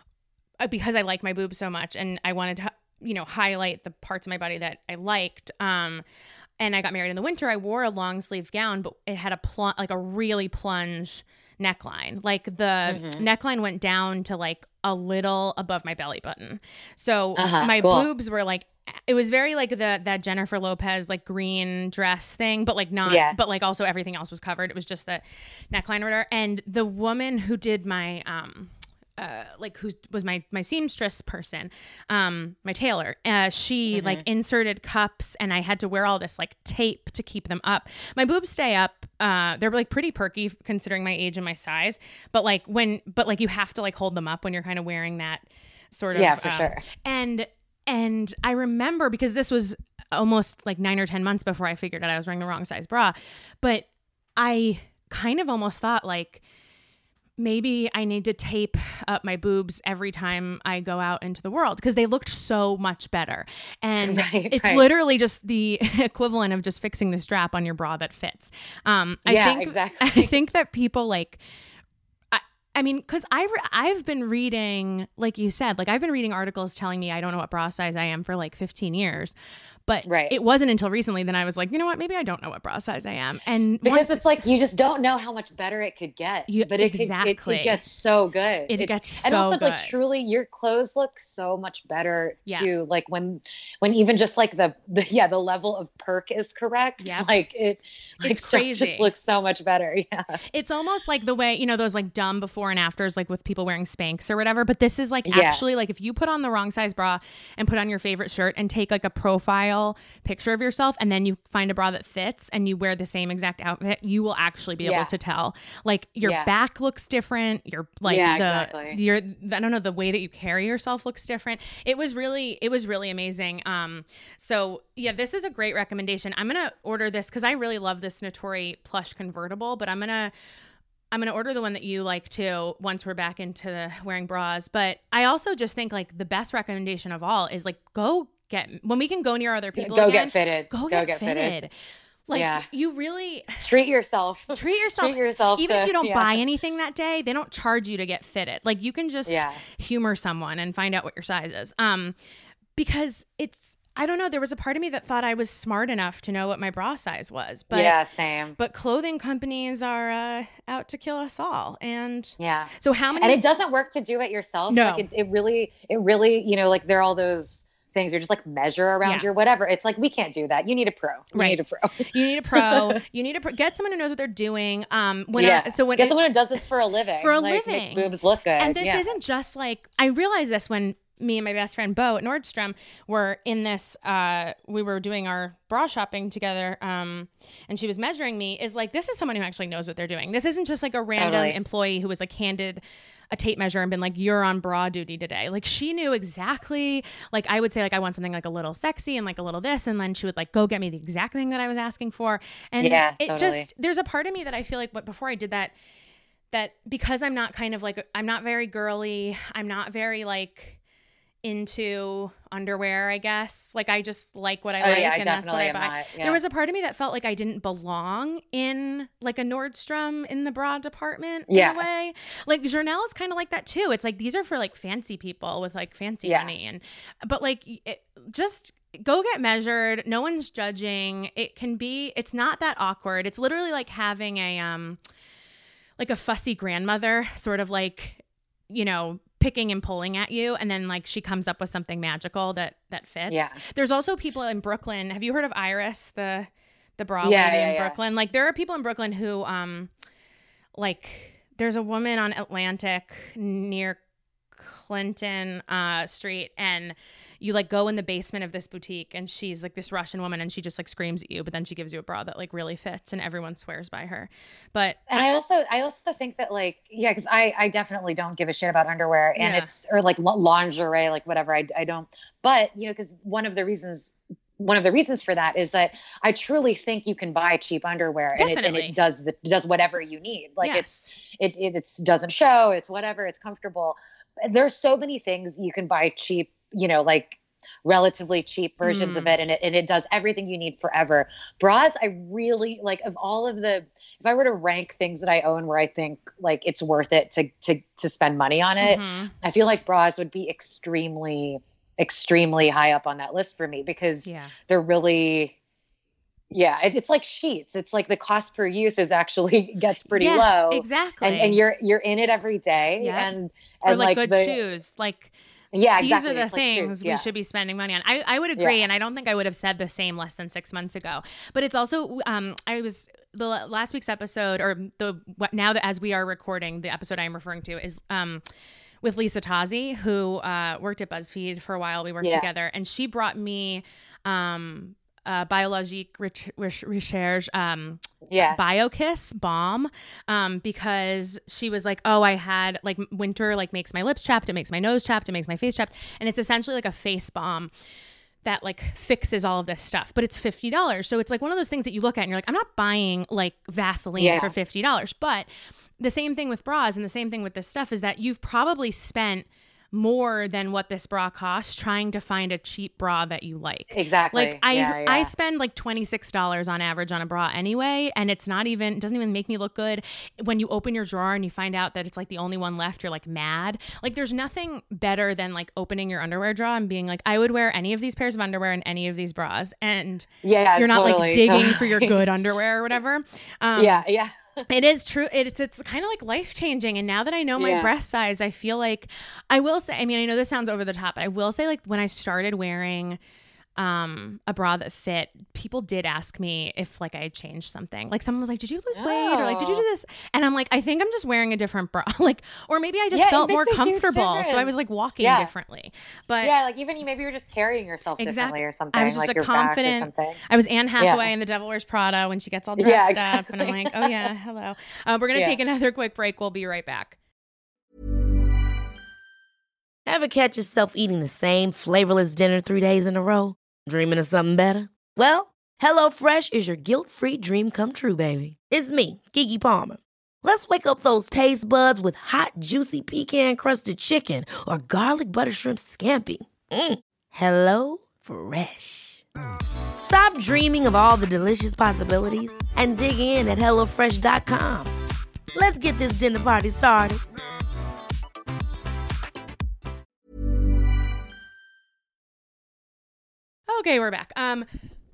uh, because I like my boobs so much, and I wanted to, you know, highlight the parts of my body that I liked. Um, and I got married in the winter. I wore a long sleeve gown, but it had a pl- like a really plunge neckline. Like the Mhm. neckline went down to like a little above my belly button. So Uh-huh, my cool. boobs were like, it was very like the that Jennifer Lopez like green dress thing, but like not, Yeah. but like also everything else was covered. It was just the neckline or whatever. And the woman who did my um uh like who was my my seamstress person, um my tailor, uh she Mm-hmm. like inserted cups and I had to wear all this like tape to keep them up. My boobs stay up. Uh they're like pretty perky considering my age and my size, but like when but like you have to like hold them up when you're kind of wearing that sort of Yeah, for um, sure. and and I remember because this was almost like nine or ten months before I figured out I was wearing the wrong size bra, but I kind of almost thought like maybe I need to tape up my boobs every time I go out into the world because they looked so much better. And right, it's right. literally just the equivalent of just fixing the strap on your bra that fits. Um, I yeah, think, exactly. I think that people like, I, I mean, because I re- I've been reading, like you said, like I've been reading articles telling me I don't know what bra size I am for like fifteen years. But right. it wasn't until recently that I was like, you know what, maybe I don't know what bra size I am. And because one, it's like, you just don't know how much better it could get. You, but it, exactly. it, it gets so good. It, it gets so good. And also good. like truly your clothes look so much better yeah. too. Like when, when even just like the, the yeah, the level of perk is correct. Yep. Like it, like it's crazy. Just looks so much better. Yeah. It's almost like the way, you know, those like dumb before and afters, like with people wearing Spanx or whatever. But this is like yeah. actually like if you put on the wrong size bra and put on your favorite shirt and take like a profile picture of yourself and then you find a bra that fits and you wear the same exact outfit, you will actually be able yeah. to tell. Like your yeah. back looks different. Your like yeah, the exactly. your I don't know, the way that you carry yourself looks different. It was really it was really amazing. Um so yeah, this is a great recommendation. I'm gonna order this because I really love this Natori plush convertible, but I'm gonna I'm going to order the one that you like too once we're back into the wearing bras. But I also just think like the best recommendation of all is like go get, when we can go near other people go again, get fitted. Go, go get, get fitted. fitted. Like yeah. you really treat yourself. Treat yourself. treat yourself. Even to, if you don't yeah. buy anything that day, they don't charge you to get fitted. Like you can just yeah. humor someone and find out what your size is. Um, because it's, I don't know. There was a part of me that thought I was smart enough to know what my bra size was. But yeah, same. But clothing companies are uh, out to kill us all. And yeah. So how many? And it doesn't work to do it yourself. No. Like it, it really, it really, you know, like there are all those things you're just like measure around yeah. your whatever. It's like, we can't do that. You need a pro. You right. need a pro. You need a pro. You need a pro. Get someone who knows what they're doing. Um, when yeah. I, so when get it, someone who does this for a living. For a like, living. Makes boobs look good. And this yeah. isn't just like, I realized this when me and my best friend Bo at Nordstrom were in this, uh, we were doing our bra shopping together. Um, and she was measuring me is like, this is someone who actually knows what they're doing. This isn't just like a random totally. employee who was like handed a tape measure and been like, you're on bra duty today. Like she knew exactly, like I would say like, I want something like a little sexy and like a little this. And then she would like, go get me the exact thing that I was asking for. And yeah, it totally. just, there's a part of me that I feel like, but before I did that, that because I'm not kind of like, I'm not very girly. I'm not very like into underwear, I guess. Like I just like what I oh, like yeah, I and that's what I buy. not, yeah. There was a part of me that felt like I didn't belong in like a Nordstrom in the bra department yeah. in a way. Like Journelle is kind of like that too. It's like these are for like fancy people with like fancy yeah. money and but like it, just go get measured. No one's judging. It can be, it's not that awkward. It's literally like having a um like a fussy grandmother sort of like, you know, picking and pulling at you, and then like she comes up with something magical that that fits. Yeah. There's also people in Brooklyn. Have you heard of Iris, the the bra yeah, lady yeah, in yeah. Brooklyn? Like there are people in Brooklyn who um like there's a woman on Atlantic near Clinton uh Street, and you like go in the basement of this boutique and she's like this Russian woman and she just like screams at you, but then she gives you a bra that like really fits and everyone swears by her. But and I also I also think that like yeah because I I definitely don't give a shit about underwear and Yeah. it's or like lingerie, like whatever. I I don't, but you know, because one of the reasons one of the reasons for that is that I truly think you can buy cheap underwear and it, and Definitely. it does the does whatever you need. Like yes. it's it, it it's doesn't show, it's whatever, it's comfortable. There's so many things you can buy cheap, you know, like relatively cheap versions Mm. of it, and it and it does everything you need forever. Bras, I really like, of all of the, if I were to rank things that I own where I think like it's worth it to to to spend money on it, Mhm. I feel like bras would be extremely extremely high up on that list for me because Yeah. they're really yeah, it, it's like sheets. It's like the cost per use is actually gets pretty yes, low. exactly. And and you're you're in it every day. Yep. And or and like, like good the, shoes. Like yeah, these exactly. are the It's like things shoes, we yeah. should be spending money on. I, I would agree. Yeah. And I don't think I would have said the same less than six months ago. But it's also, um, I was, the last week's episode, or the, what now that as we are recording, the episode I'm referring to is, um, with Lisa Tazi, who uh, worked at BuzzFeed for a while. We worked Yeah. together, and she brought me um, uh, Biologique Rich- Rich- Recherche um, Yeah. BioKiss balm um, because she was like, oh, I had like winter like makes my lips chapped, it makes my nose chapped, it makes my face chapped, and it's essentially like a face balm that like fixes all of this stuff, but it's fifty dollars. So it's like one of those things that you look at and you're like, I'm not buying like Vaseline Yeah. for fifty dollars. But the same thing with bras and the same thing with this stuff is that you've probably spent more than what this bra costs trying to find a cheap bra that you like. Exactly. Like I Yeah, yeah. I spend like twenty-six dollars on average on a bra anyway, and it's not even, it doesn't even make me look good. When you open your drawer and you find out that it's like the only one left, you're like mad. Like there's nothing better than like opening your underwear drawer and being like, I would wear any of these pairs of underwear and any of these bras, and Yeah, you're not totally, like digging totally. for your good underwear or whatever. Um, Yeah, yeah. It is true. It, it's it's kind of like life changing. And now that I know my Yeah. breast size, I feel like I will say, I mean, I know this sounds over the top, but I will say like when I started wearing um a bra that fit, people did ask me if like I had changed something. Like someone was like, did you lose weight? Or like, did you do Oh. this? And I'm like, I think I'm just wearing a different bra. Like, or maybe I just Yeah, it felt more makes a huge comfortable. So I difference. was like walking Yeah. differently. But Yeah, like even you maybe you're just carrying yourself Exactly. differently or something. I was just like a your back or confident- something. I was Anne Hathaway Yeah. in The Devil Wears Prada when she gets all Yeah, dressed up. And I'm exactly. like, oh yeah, hello. Uh, we're going to Yeah. take another quick break. We'll be right back. Ever catch yourself eating the same flavorless dinner three days in a row? Dreaming of something better? Well, HelloFresh is your guilt-free dream come true, baby. It's me, Keke Palmer. Let's wake up those taste buds with hot, juicy pecan-crusted chicken or garlic butter shrimp scampi. Mm. Hello Fresh. Stop dreaming of all the delicious possibilities and dig in at hello fresh dot com. Let's get this dinner party started. Okay, we're back. Um,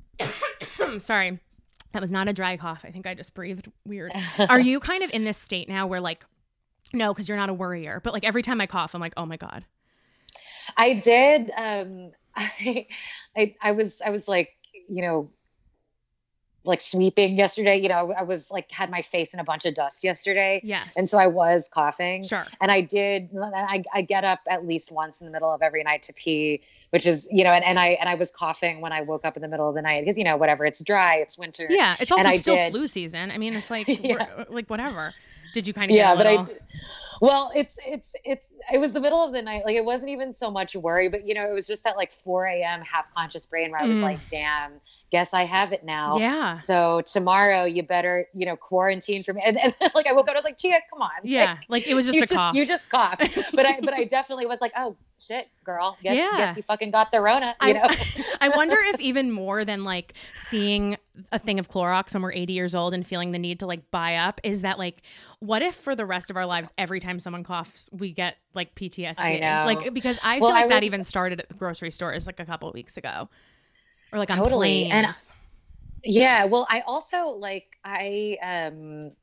sorry, that was not a dry cough. I think I just breathed weird. Are you kind of in this state now where like, no, because you're not a worrier, but like every time I cough, I'm like, oh my God. I did. Um, I, I, I was, I was like, you know, like sweeping yesterday. You know, I was like had my face in a bunch of dust yesterday, Yes. and so I was coughing. Sure. And I did. I, I get up at least once in the middle of every night to pee, which is, you know, and, and I and I was coughing when I woke up in the middle of the night because you know whatever, it's dry, it's winter. Yeah, it's also And I still did- flu season. I mean, it's like, Yeah. we're- like whatever. Did you kind of Yeah, get a but little? I. Well, it's it's it's it was the middle of the night. Like it wasn't even so much worry, but you know, it was just that like four a.m. half conscious brain where I was Mm. like, damn, guess I have it now. Yeah. So tomorrow you better, you know, quarantine for me. And, and like I woke up, I was like, Chia, come on. Yeah, like it was just you a cough. You just coughed. But I but I definitely was like, oh shit, girl. Guess, Yeah. guess you fucking got the Rona. You know? I, I wonder if even more than like seeing a thing of Clorox when we're eighty years old and feeling the need to like buy up is that like, what if for the rest of our lives, every time someone coughs, we get like P T S D? I know. Like, because I feel Well, like I that was- even started at the grocery stores like a couple of weeks ago or like on Totally. planes. And Yeah. Well, I also like I um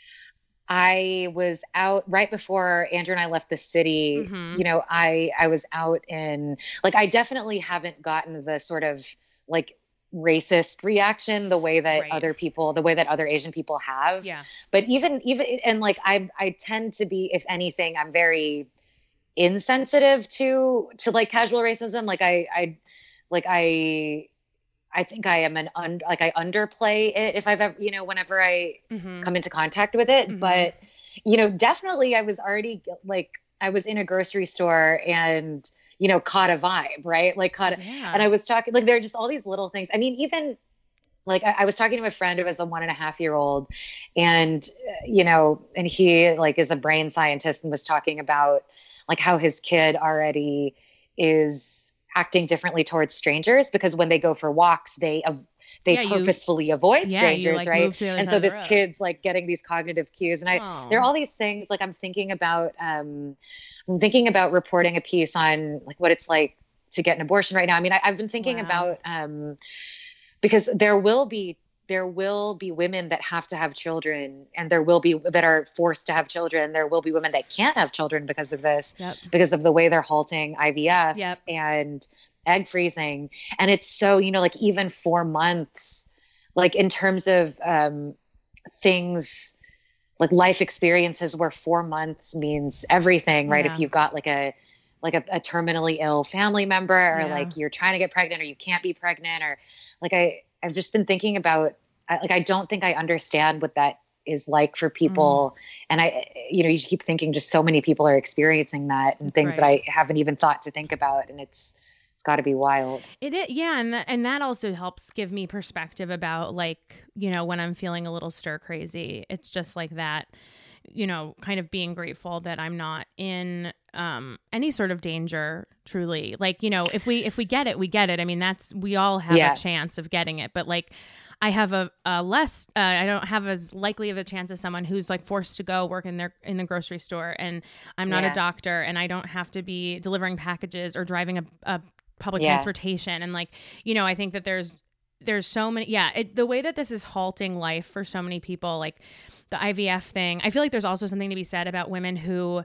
I was out right before Andrew and I left the city. Mhm. You know, I I was out in like I definitely haven't gotten the sort of like racist reaction the way that Right. other people the way that other Asian people have. yeah. But even even and like I I tend to be, if anything, I'm very insensitive to to like casual racism. Like I I like I I think I am an un, like I underplay it if I've ever, you know, whenever I Mhm. come into contact with it. Mhm. But, you know, definitely I was already like, I was in a grocery store and, you know, caught a vibe, right? Like caught, a, Yeah. and I was talking, like, there are just all these little things. I mean, even like I, I was talking to a friend who has a one and a half year old and, uh, you know, and he like is a brain scientist and was talking about like how his kid already is acting differently towards strangers because when they go for walks, they av- they Yeah, you- purposefully avoid Yeah, you, strangers, like, right? move to the other And side so of the this road. kid's like getting these cognitive cues, and I Oh. there are all these things like I'm thinking about. Um, I'm thinking about reporting a piece on like what it's like to get an abortion right now. I mean, I, I've been thinking Wow. about um, because there will be there will be women that have to have children, and there will be that are forced to have children. There will be women that can't have children because of this, Yep. because of the way they're halting I V F Yep. and egg freezing. And it's so, you know, like even four months, like in terms of um, things like life experiences where four months means everything, right? Yeah. If you've got like a, like a, a terminally ill family member or Yeah. like you're trying to get pregnant or you can't be pregnant or like, I, I've just been thinking about, I, like, I don't think I understand what that is like for people. Mm. And I, you know, you keep thinking just so many people are experiencing that and That's things right. that I haven't even thought to think about. And it's, it's got to be wild. It is, yeah, and th- and that also helps give me perspective about, like, you know, when I'm feeling a little stir crazy. It's just like that, you know, kind of being grateful that I'm not in um, any sort of danger. Truly, like, you know, if we if we get it, we get it. I mean, that's we all have Yeah. a chance of getting it, but like, I have a, a less. Uh, I don't have as likely of a chance as someone who's like forced to go work in their in the grocery store, and I'm not Yeah. a doctor, and I don't have to be delivering packages or driving a, a public Yeah. transportation, and like, you know, I think that there's there's so many, yeah, it, the way that this is halting life for so many people, like the I V F thing. I feel like there's also something to be said about women who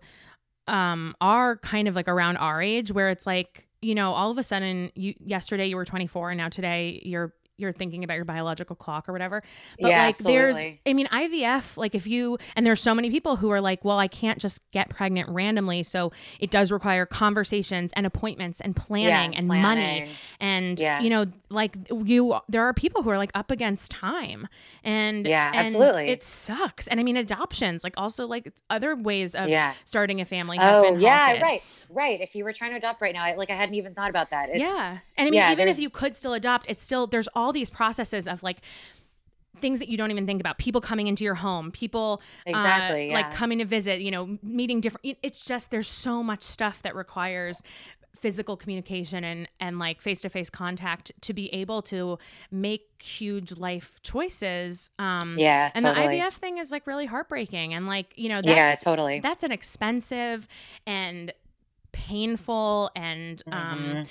um are kind of like around our age, where it's like, you know, all of a sudden you yesterday you were twenty-four and now today you're you're thinking about your biological clock or whatever. But Yeah, like there's, absolutely. I mean, I V F, like if you, and there's so many people who are like, well, I can't just get pregnant randomly. So it does require conversations and appointments and planning Yeah, and planning. money. And, Yeah. you know, like you, there are people who are like up against time, and, Yeah, and absolutely. it sucks. And I mean, adoptions, like also like other ways of Yeah. starting a family have Oh, been yeah, halted. right, right. If you were trying to adopt right now, I, like I hadn't even thought about that. It's, Yeah. And I mean, yeah, even if there's- you could still adopt, it's still, there's all these processes of like things that you don't even think about. People coming into your home, people Exactly, uh, like yeah. coming to visit, you know, meeting different. it- It's just, there's so much stuff that requires physical communication and, and like face-to-face contact to be able to make huge life choices. Um, Yeah, and totally. the I V F thing is like really heartbreaking. And like, you know, that's, Yeah, totally. that's an expensive and painful and um, Mhm.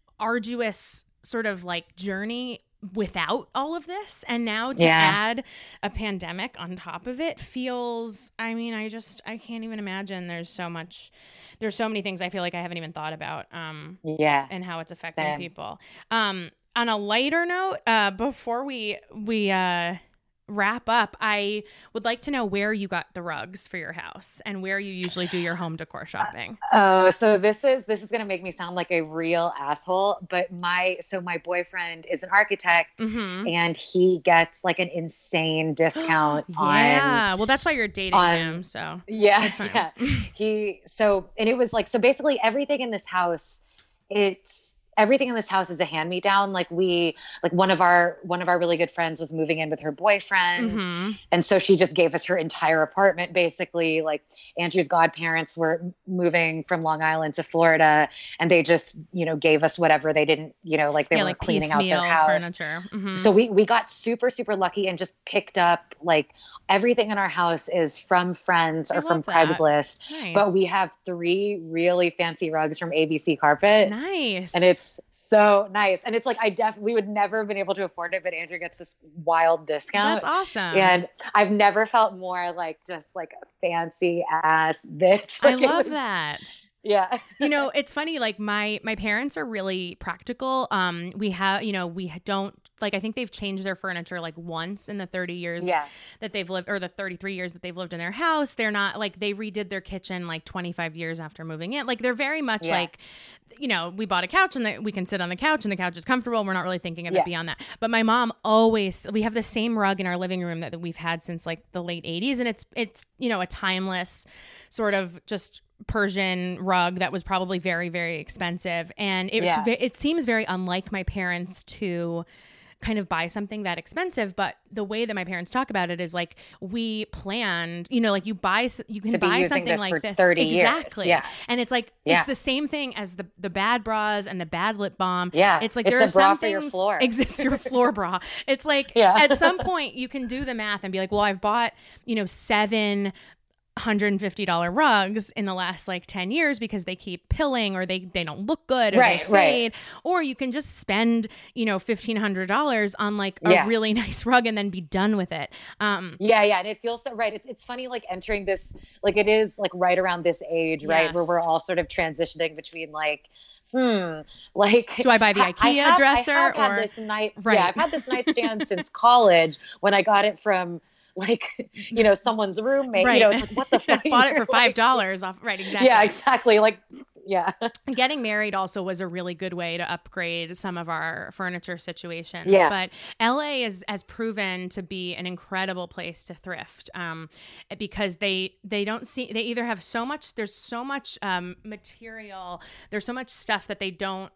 arduous sort of like journey without all of this. And now to Yeah. add a pandemic on top of it feels, I mean, I just, I can't even imagine. There's so much, there's so many things I feel like I haven't even thought about um, Yeah. and how it's affecting Same. people. Um, on a lighter note, uh, before we, we, uh, wrap up, I would like to know where you got the rugs for your house and where you usually do your home decor shopping. Oh, so this is this is gonna make me sound like a real asshole, but my so my boyfriend is an architect, Mm-hmm. and he gets like an insane discount on Yeah. Well, that's why you're dating on- him. So yeah, That's fine. yeah. He so and it was like so basically everything in this house, it's everything in this house is a hand-me-down. Like we like one of our one of our really good friends was moving in with her boyfriend. Mhm. And so she just gave us her entire apartment, basically. Like Andrew's godparents were moving from Long Island to Florida, and they just, you know, gave us whatever they didn't, you know, like they yeah, were like cleaning out piecemeal their house. furniture. Mhm. So we, we got super, super lucky and just picked up like everything in our house is from friends I or from love that. Craigslist. Nice. But we have three really fancy rugs from A B C Carpet. nice. And it's so nice. And it's like, I def we would never have been able to afford it, but Andrew gets this wild discount. that's awesome. And I've never felt more like just like a fancy ass bitch. I Like, it love was- that. Yeah. You know, it's funny, like my my parents are really practical. Um we have, you know, we don't like, I think they've changed their furniture like once in the thirty years Yeah. that they've lived, or the thirty-three years that they've lived in their house. They're not like, they redid their kitchen like twenty-five years after moving in. Like they're very much Yeah. like, you know, we bought a couch and the, we can sit on the couch and the couch is comfortable. We're not really thinking of Yeah. it beyond that. But my mom always, we have the same rug in our living room that, that we've had since like the late eighties. And it's, it's, you know, a timeless sort of just Persian rug that was probably very, very expensive. And it's, Yeah. ve- it seems very unlike my parents to kind of buy something that expensive, but the way that my parents talk about it is like, we planned, you know, like you buy, s- you can To be buy using something this like for this. thirty years. Exactly. Yeah. And it's like, Yeah. it's the same thing as the, the bad bras and the bad lip balm. Yeah. It's like, It's there a are bra some for your things, floor. Ex- it's your floor bra. It's like, Yeah. at some point you can do the math and be like, well, I've bought, you know, seven one hundred fifty dollars rugs in the last like ten years because they keep pilling or they, they don't look good or Right, they right. fade. Or you can just spend, you know, fifteen hundred dollars on like a Yeah. really nice rug and then be done with it. Um, Yeah, yeah, and it feels so right. It's it's funny, like entering this, like it is like right around this age, right, where Yes. we're all sort of transitioning between like, hmm, like Do I buy the I- I IKEA have- dresser I have or- had this night, Right. yeah, I've had this nightstand since college when I got it from like you know someone's roommate. right. You know, it's like what the fuck? Bought it You're for five like- dollars off. Right. Exactly. Yeah, exactly. Like, yeah, Getting married also was a really good way to upgrade some of our furniture situations. Yeah. But L A is has proven to be an incredible place to thrift um, because they they don't see they either have so much there's so much um, material there's so much stuff that they don't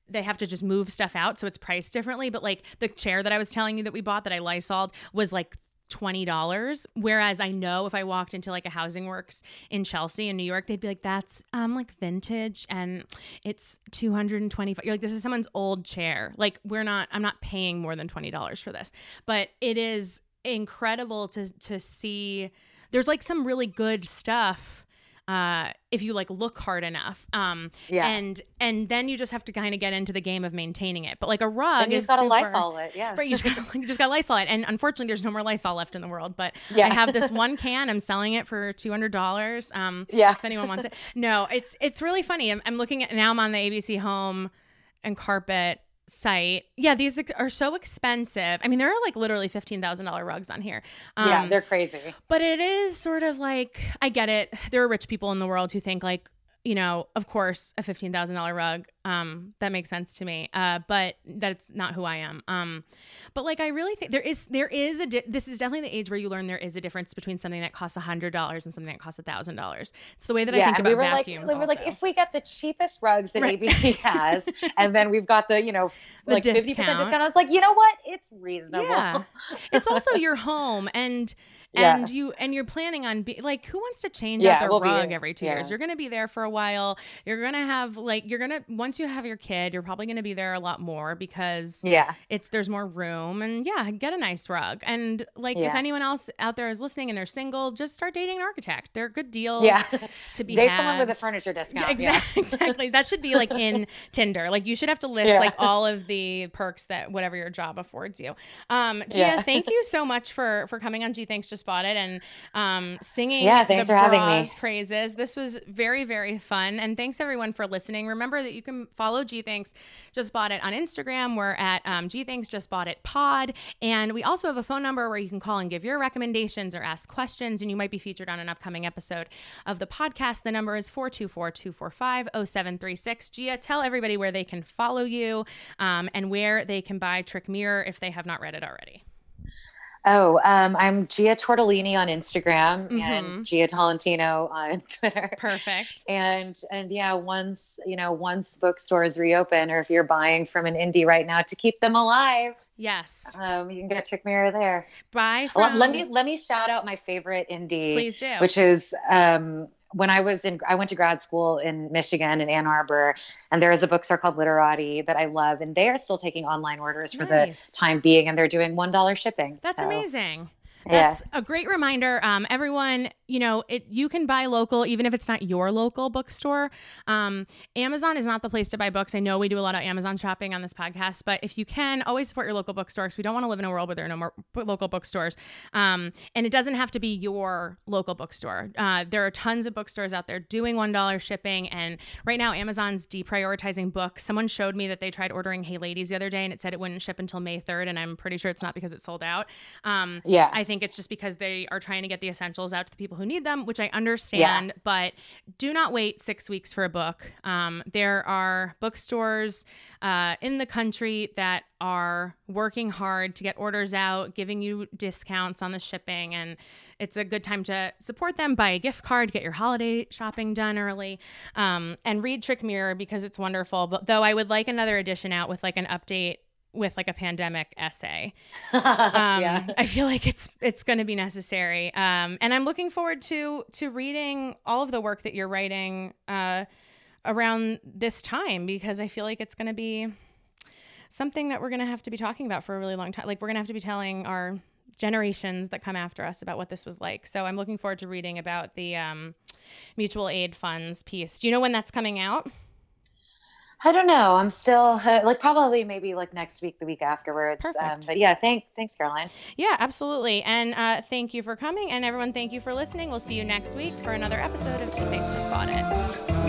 they have to just move stuff out, so it's priced differently. But like the chair that I was telling you that we bought that I Lysoled was like twenty dollars, whereas I know if I walked into like a Housing Works in Chelsea in New York, they'd be like, that's um like vintage and it's two hundred twenty-five. You're like, this is someone's old chair. Like we're not, I'm not paying more than twenty dollars for this. But it is incredible to to see. There's like some really good stuff uh if you like look hard enough, um yeah and and then you just have to kind of get into the game of maintaining it. But like a rug, and you've is got to super, Lysol it, yeah. Right, you just got, you just got Lysol it, and unfortunately, there's no more Lysol left in the world. But yeah. I have this one can. I'm selling it for two hundred dollars. Um, yeah, if anyone wants it. No, it's it's really funny. I'm, I'm looking at now. I'm on the A B C Home and Carpet site. Yeah, these are so expensive. I mean, there are like literally fifteen thousand dollars rugs on here. Um, yeah, they're crazy. But it is sort of like, I get it. There are rich people in the world who think like, you know, of course, a fifteen thousand dollars rug. Um, that makes sense to me. Uh, but that's not who I am. Um, but like, I really think there is, there is a, di- this is definitely the age where you learn there is a difference between something that costs a hundred dollars and something that costs a thousand dollars. It's the way that yeah, I think and about we were vacuums. Like, we were also. like, if we get the cheapest rugs that right. A B C has, and then we've got the, you know, the like discount. fifty percent discount, I was like, you know what? It's reasonable. Yeah. It's also your home, and Yeah. And you and you're planning on be like, who wants to change yeah, out their we'll rug be, every two yeah. years? You're going to be there for a while. You're going to have like you're going to once you have your kid, you're probably going to be there a lot more because yeah, it's there's more room. And yeah, get a nice rug. And like yeah. if anyone else out there is listening and they're single, just start dating an architect. They're good deals. Yeah, to be date had. someone with a furniture discount. Exactly, yeah. exactly. That should be like in Tinder. Like you should have to list yeah. like all of the perks that whatever your job affords you. Um, Gia, yeah. thank you so much for for coming on G Thanks Just Bought It and um, singing yeah, thanks the for having bras me. praises. This was very, very fun. And thanks everyone for listening. Remember that you can follow G Thanks Just Bought It on Instagram. We're at um, G Thanks Just Bought It Pod. And we also have a phone number where you can call and give your recommendations or ask questions. And you might be featured on an upcoming episode of the podcast. The number is four two four, two four five, zero seven three six. Gia, tell everybody where they can follow you um, and where they can buy Trick Mirror if they have not read it already. Oh, um, I'm Gia Tortellini on Instagram Mm-hmm. and Gia Tolentino on Twitter. Perfect. And and yeah, once you know, once bookstores reopen, or if you're buying from an indie right now to keep them alive, yes, um, you can get Trick Mirror there. Buy from. Let, let me let me shout out my favorite indie, Please do. which is um, when I was in, I went to grad school in Michigan in Ann Arbor, and there is a bookstore called Literati that I love, and they are still taking online orders for Nice. the time being, and they're doing one dollar shipping. That's so. amazing. Yeah. That's a great reminder. Um, everyone, you know, it you can buy local, even if it's not your local bookstore. Um, Amazon is not the place to buy books. I know we do a lot of Amazon shopping on this podcast, but if you can, always support your local bookstore because we don't want to live in a world where there are no more local bookstores. Um, and it doesn't have to be your local bookstore. Uh, there are tons of bookstores out there doing one dollar shipping. And right now, Amazon's deprioritizing books. Someone showed me that they tried ordering Hey Ladies the other day and it said it wouldn't ship until May third. And I'm pretty sure it's not because it sold out. Um, Yeah. I think it's just because they are trying to get the essentials out to the people who need them, which I understand, Yeah. but do not wait six weeks for a book. Um, there are bookstores uh, in the country that are working hard to get orders out, giving you discounts on the shipping, and it's a good time to support them. Buy a gift card, get your holiday shopping done early, um, and read Trick Mirror because it's wonderful. But though I would like another edition out with like an update with like a pandemic essay. Um, yeah. I feel like it's it's going to be necessary. Um, and I'm looking forward to to reading all of the work that you're writing uh, around this time because I feel like it's going to be something that we're going to have to be talking about for a really long time. Like we're going to have to be telling our generations that come after us about what this was like. So I'm looking forward to reading about the um, mutual aid funds piece. Do you know when that's coming out? I don't know. I'm still uh, like probably maybe like next week, the week afterwards. Perfect. Um, but yeah, thank, thanks, Caroline. Yeah, absolutely. And uh, thank you for coming. And everyone, thank you for listening. We'll see you next week for another episode of G Thanks Just Bought It.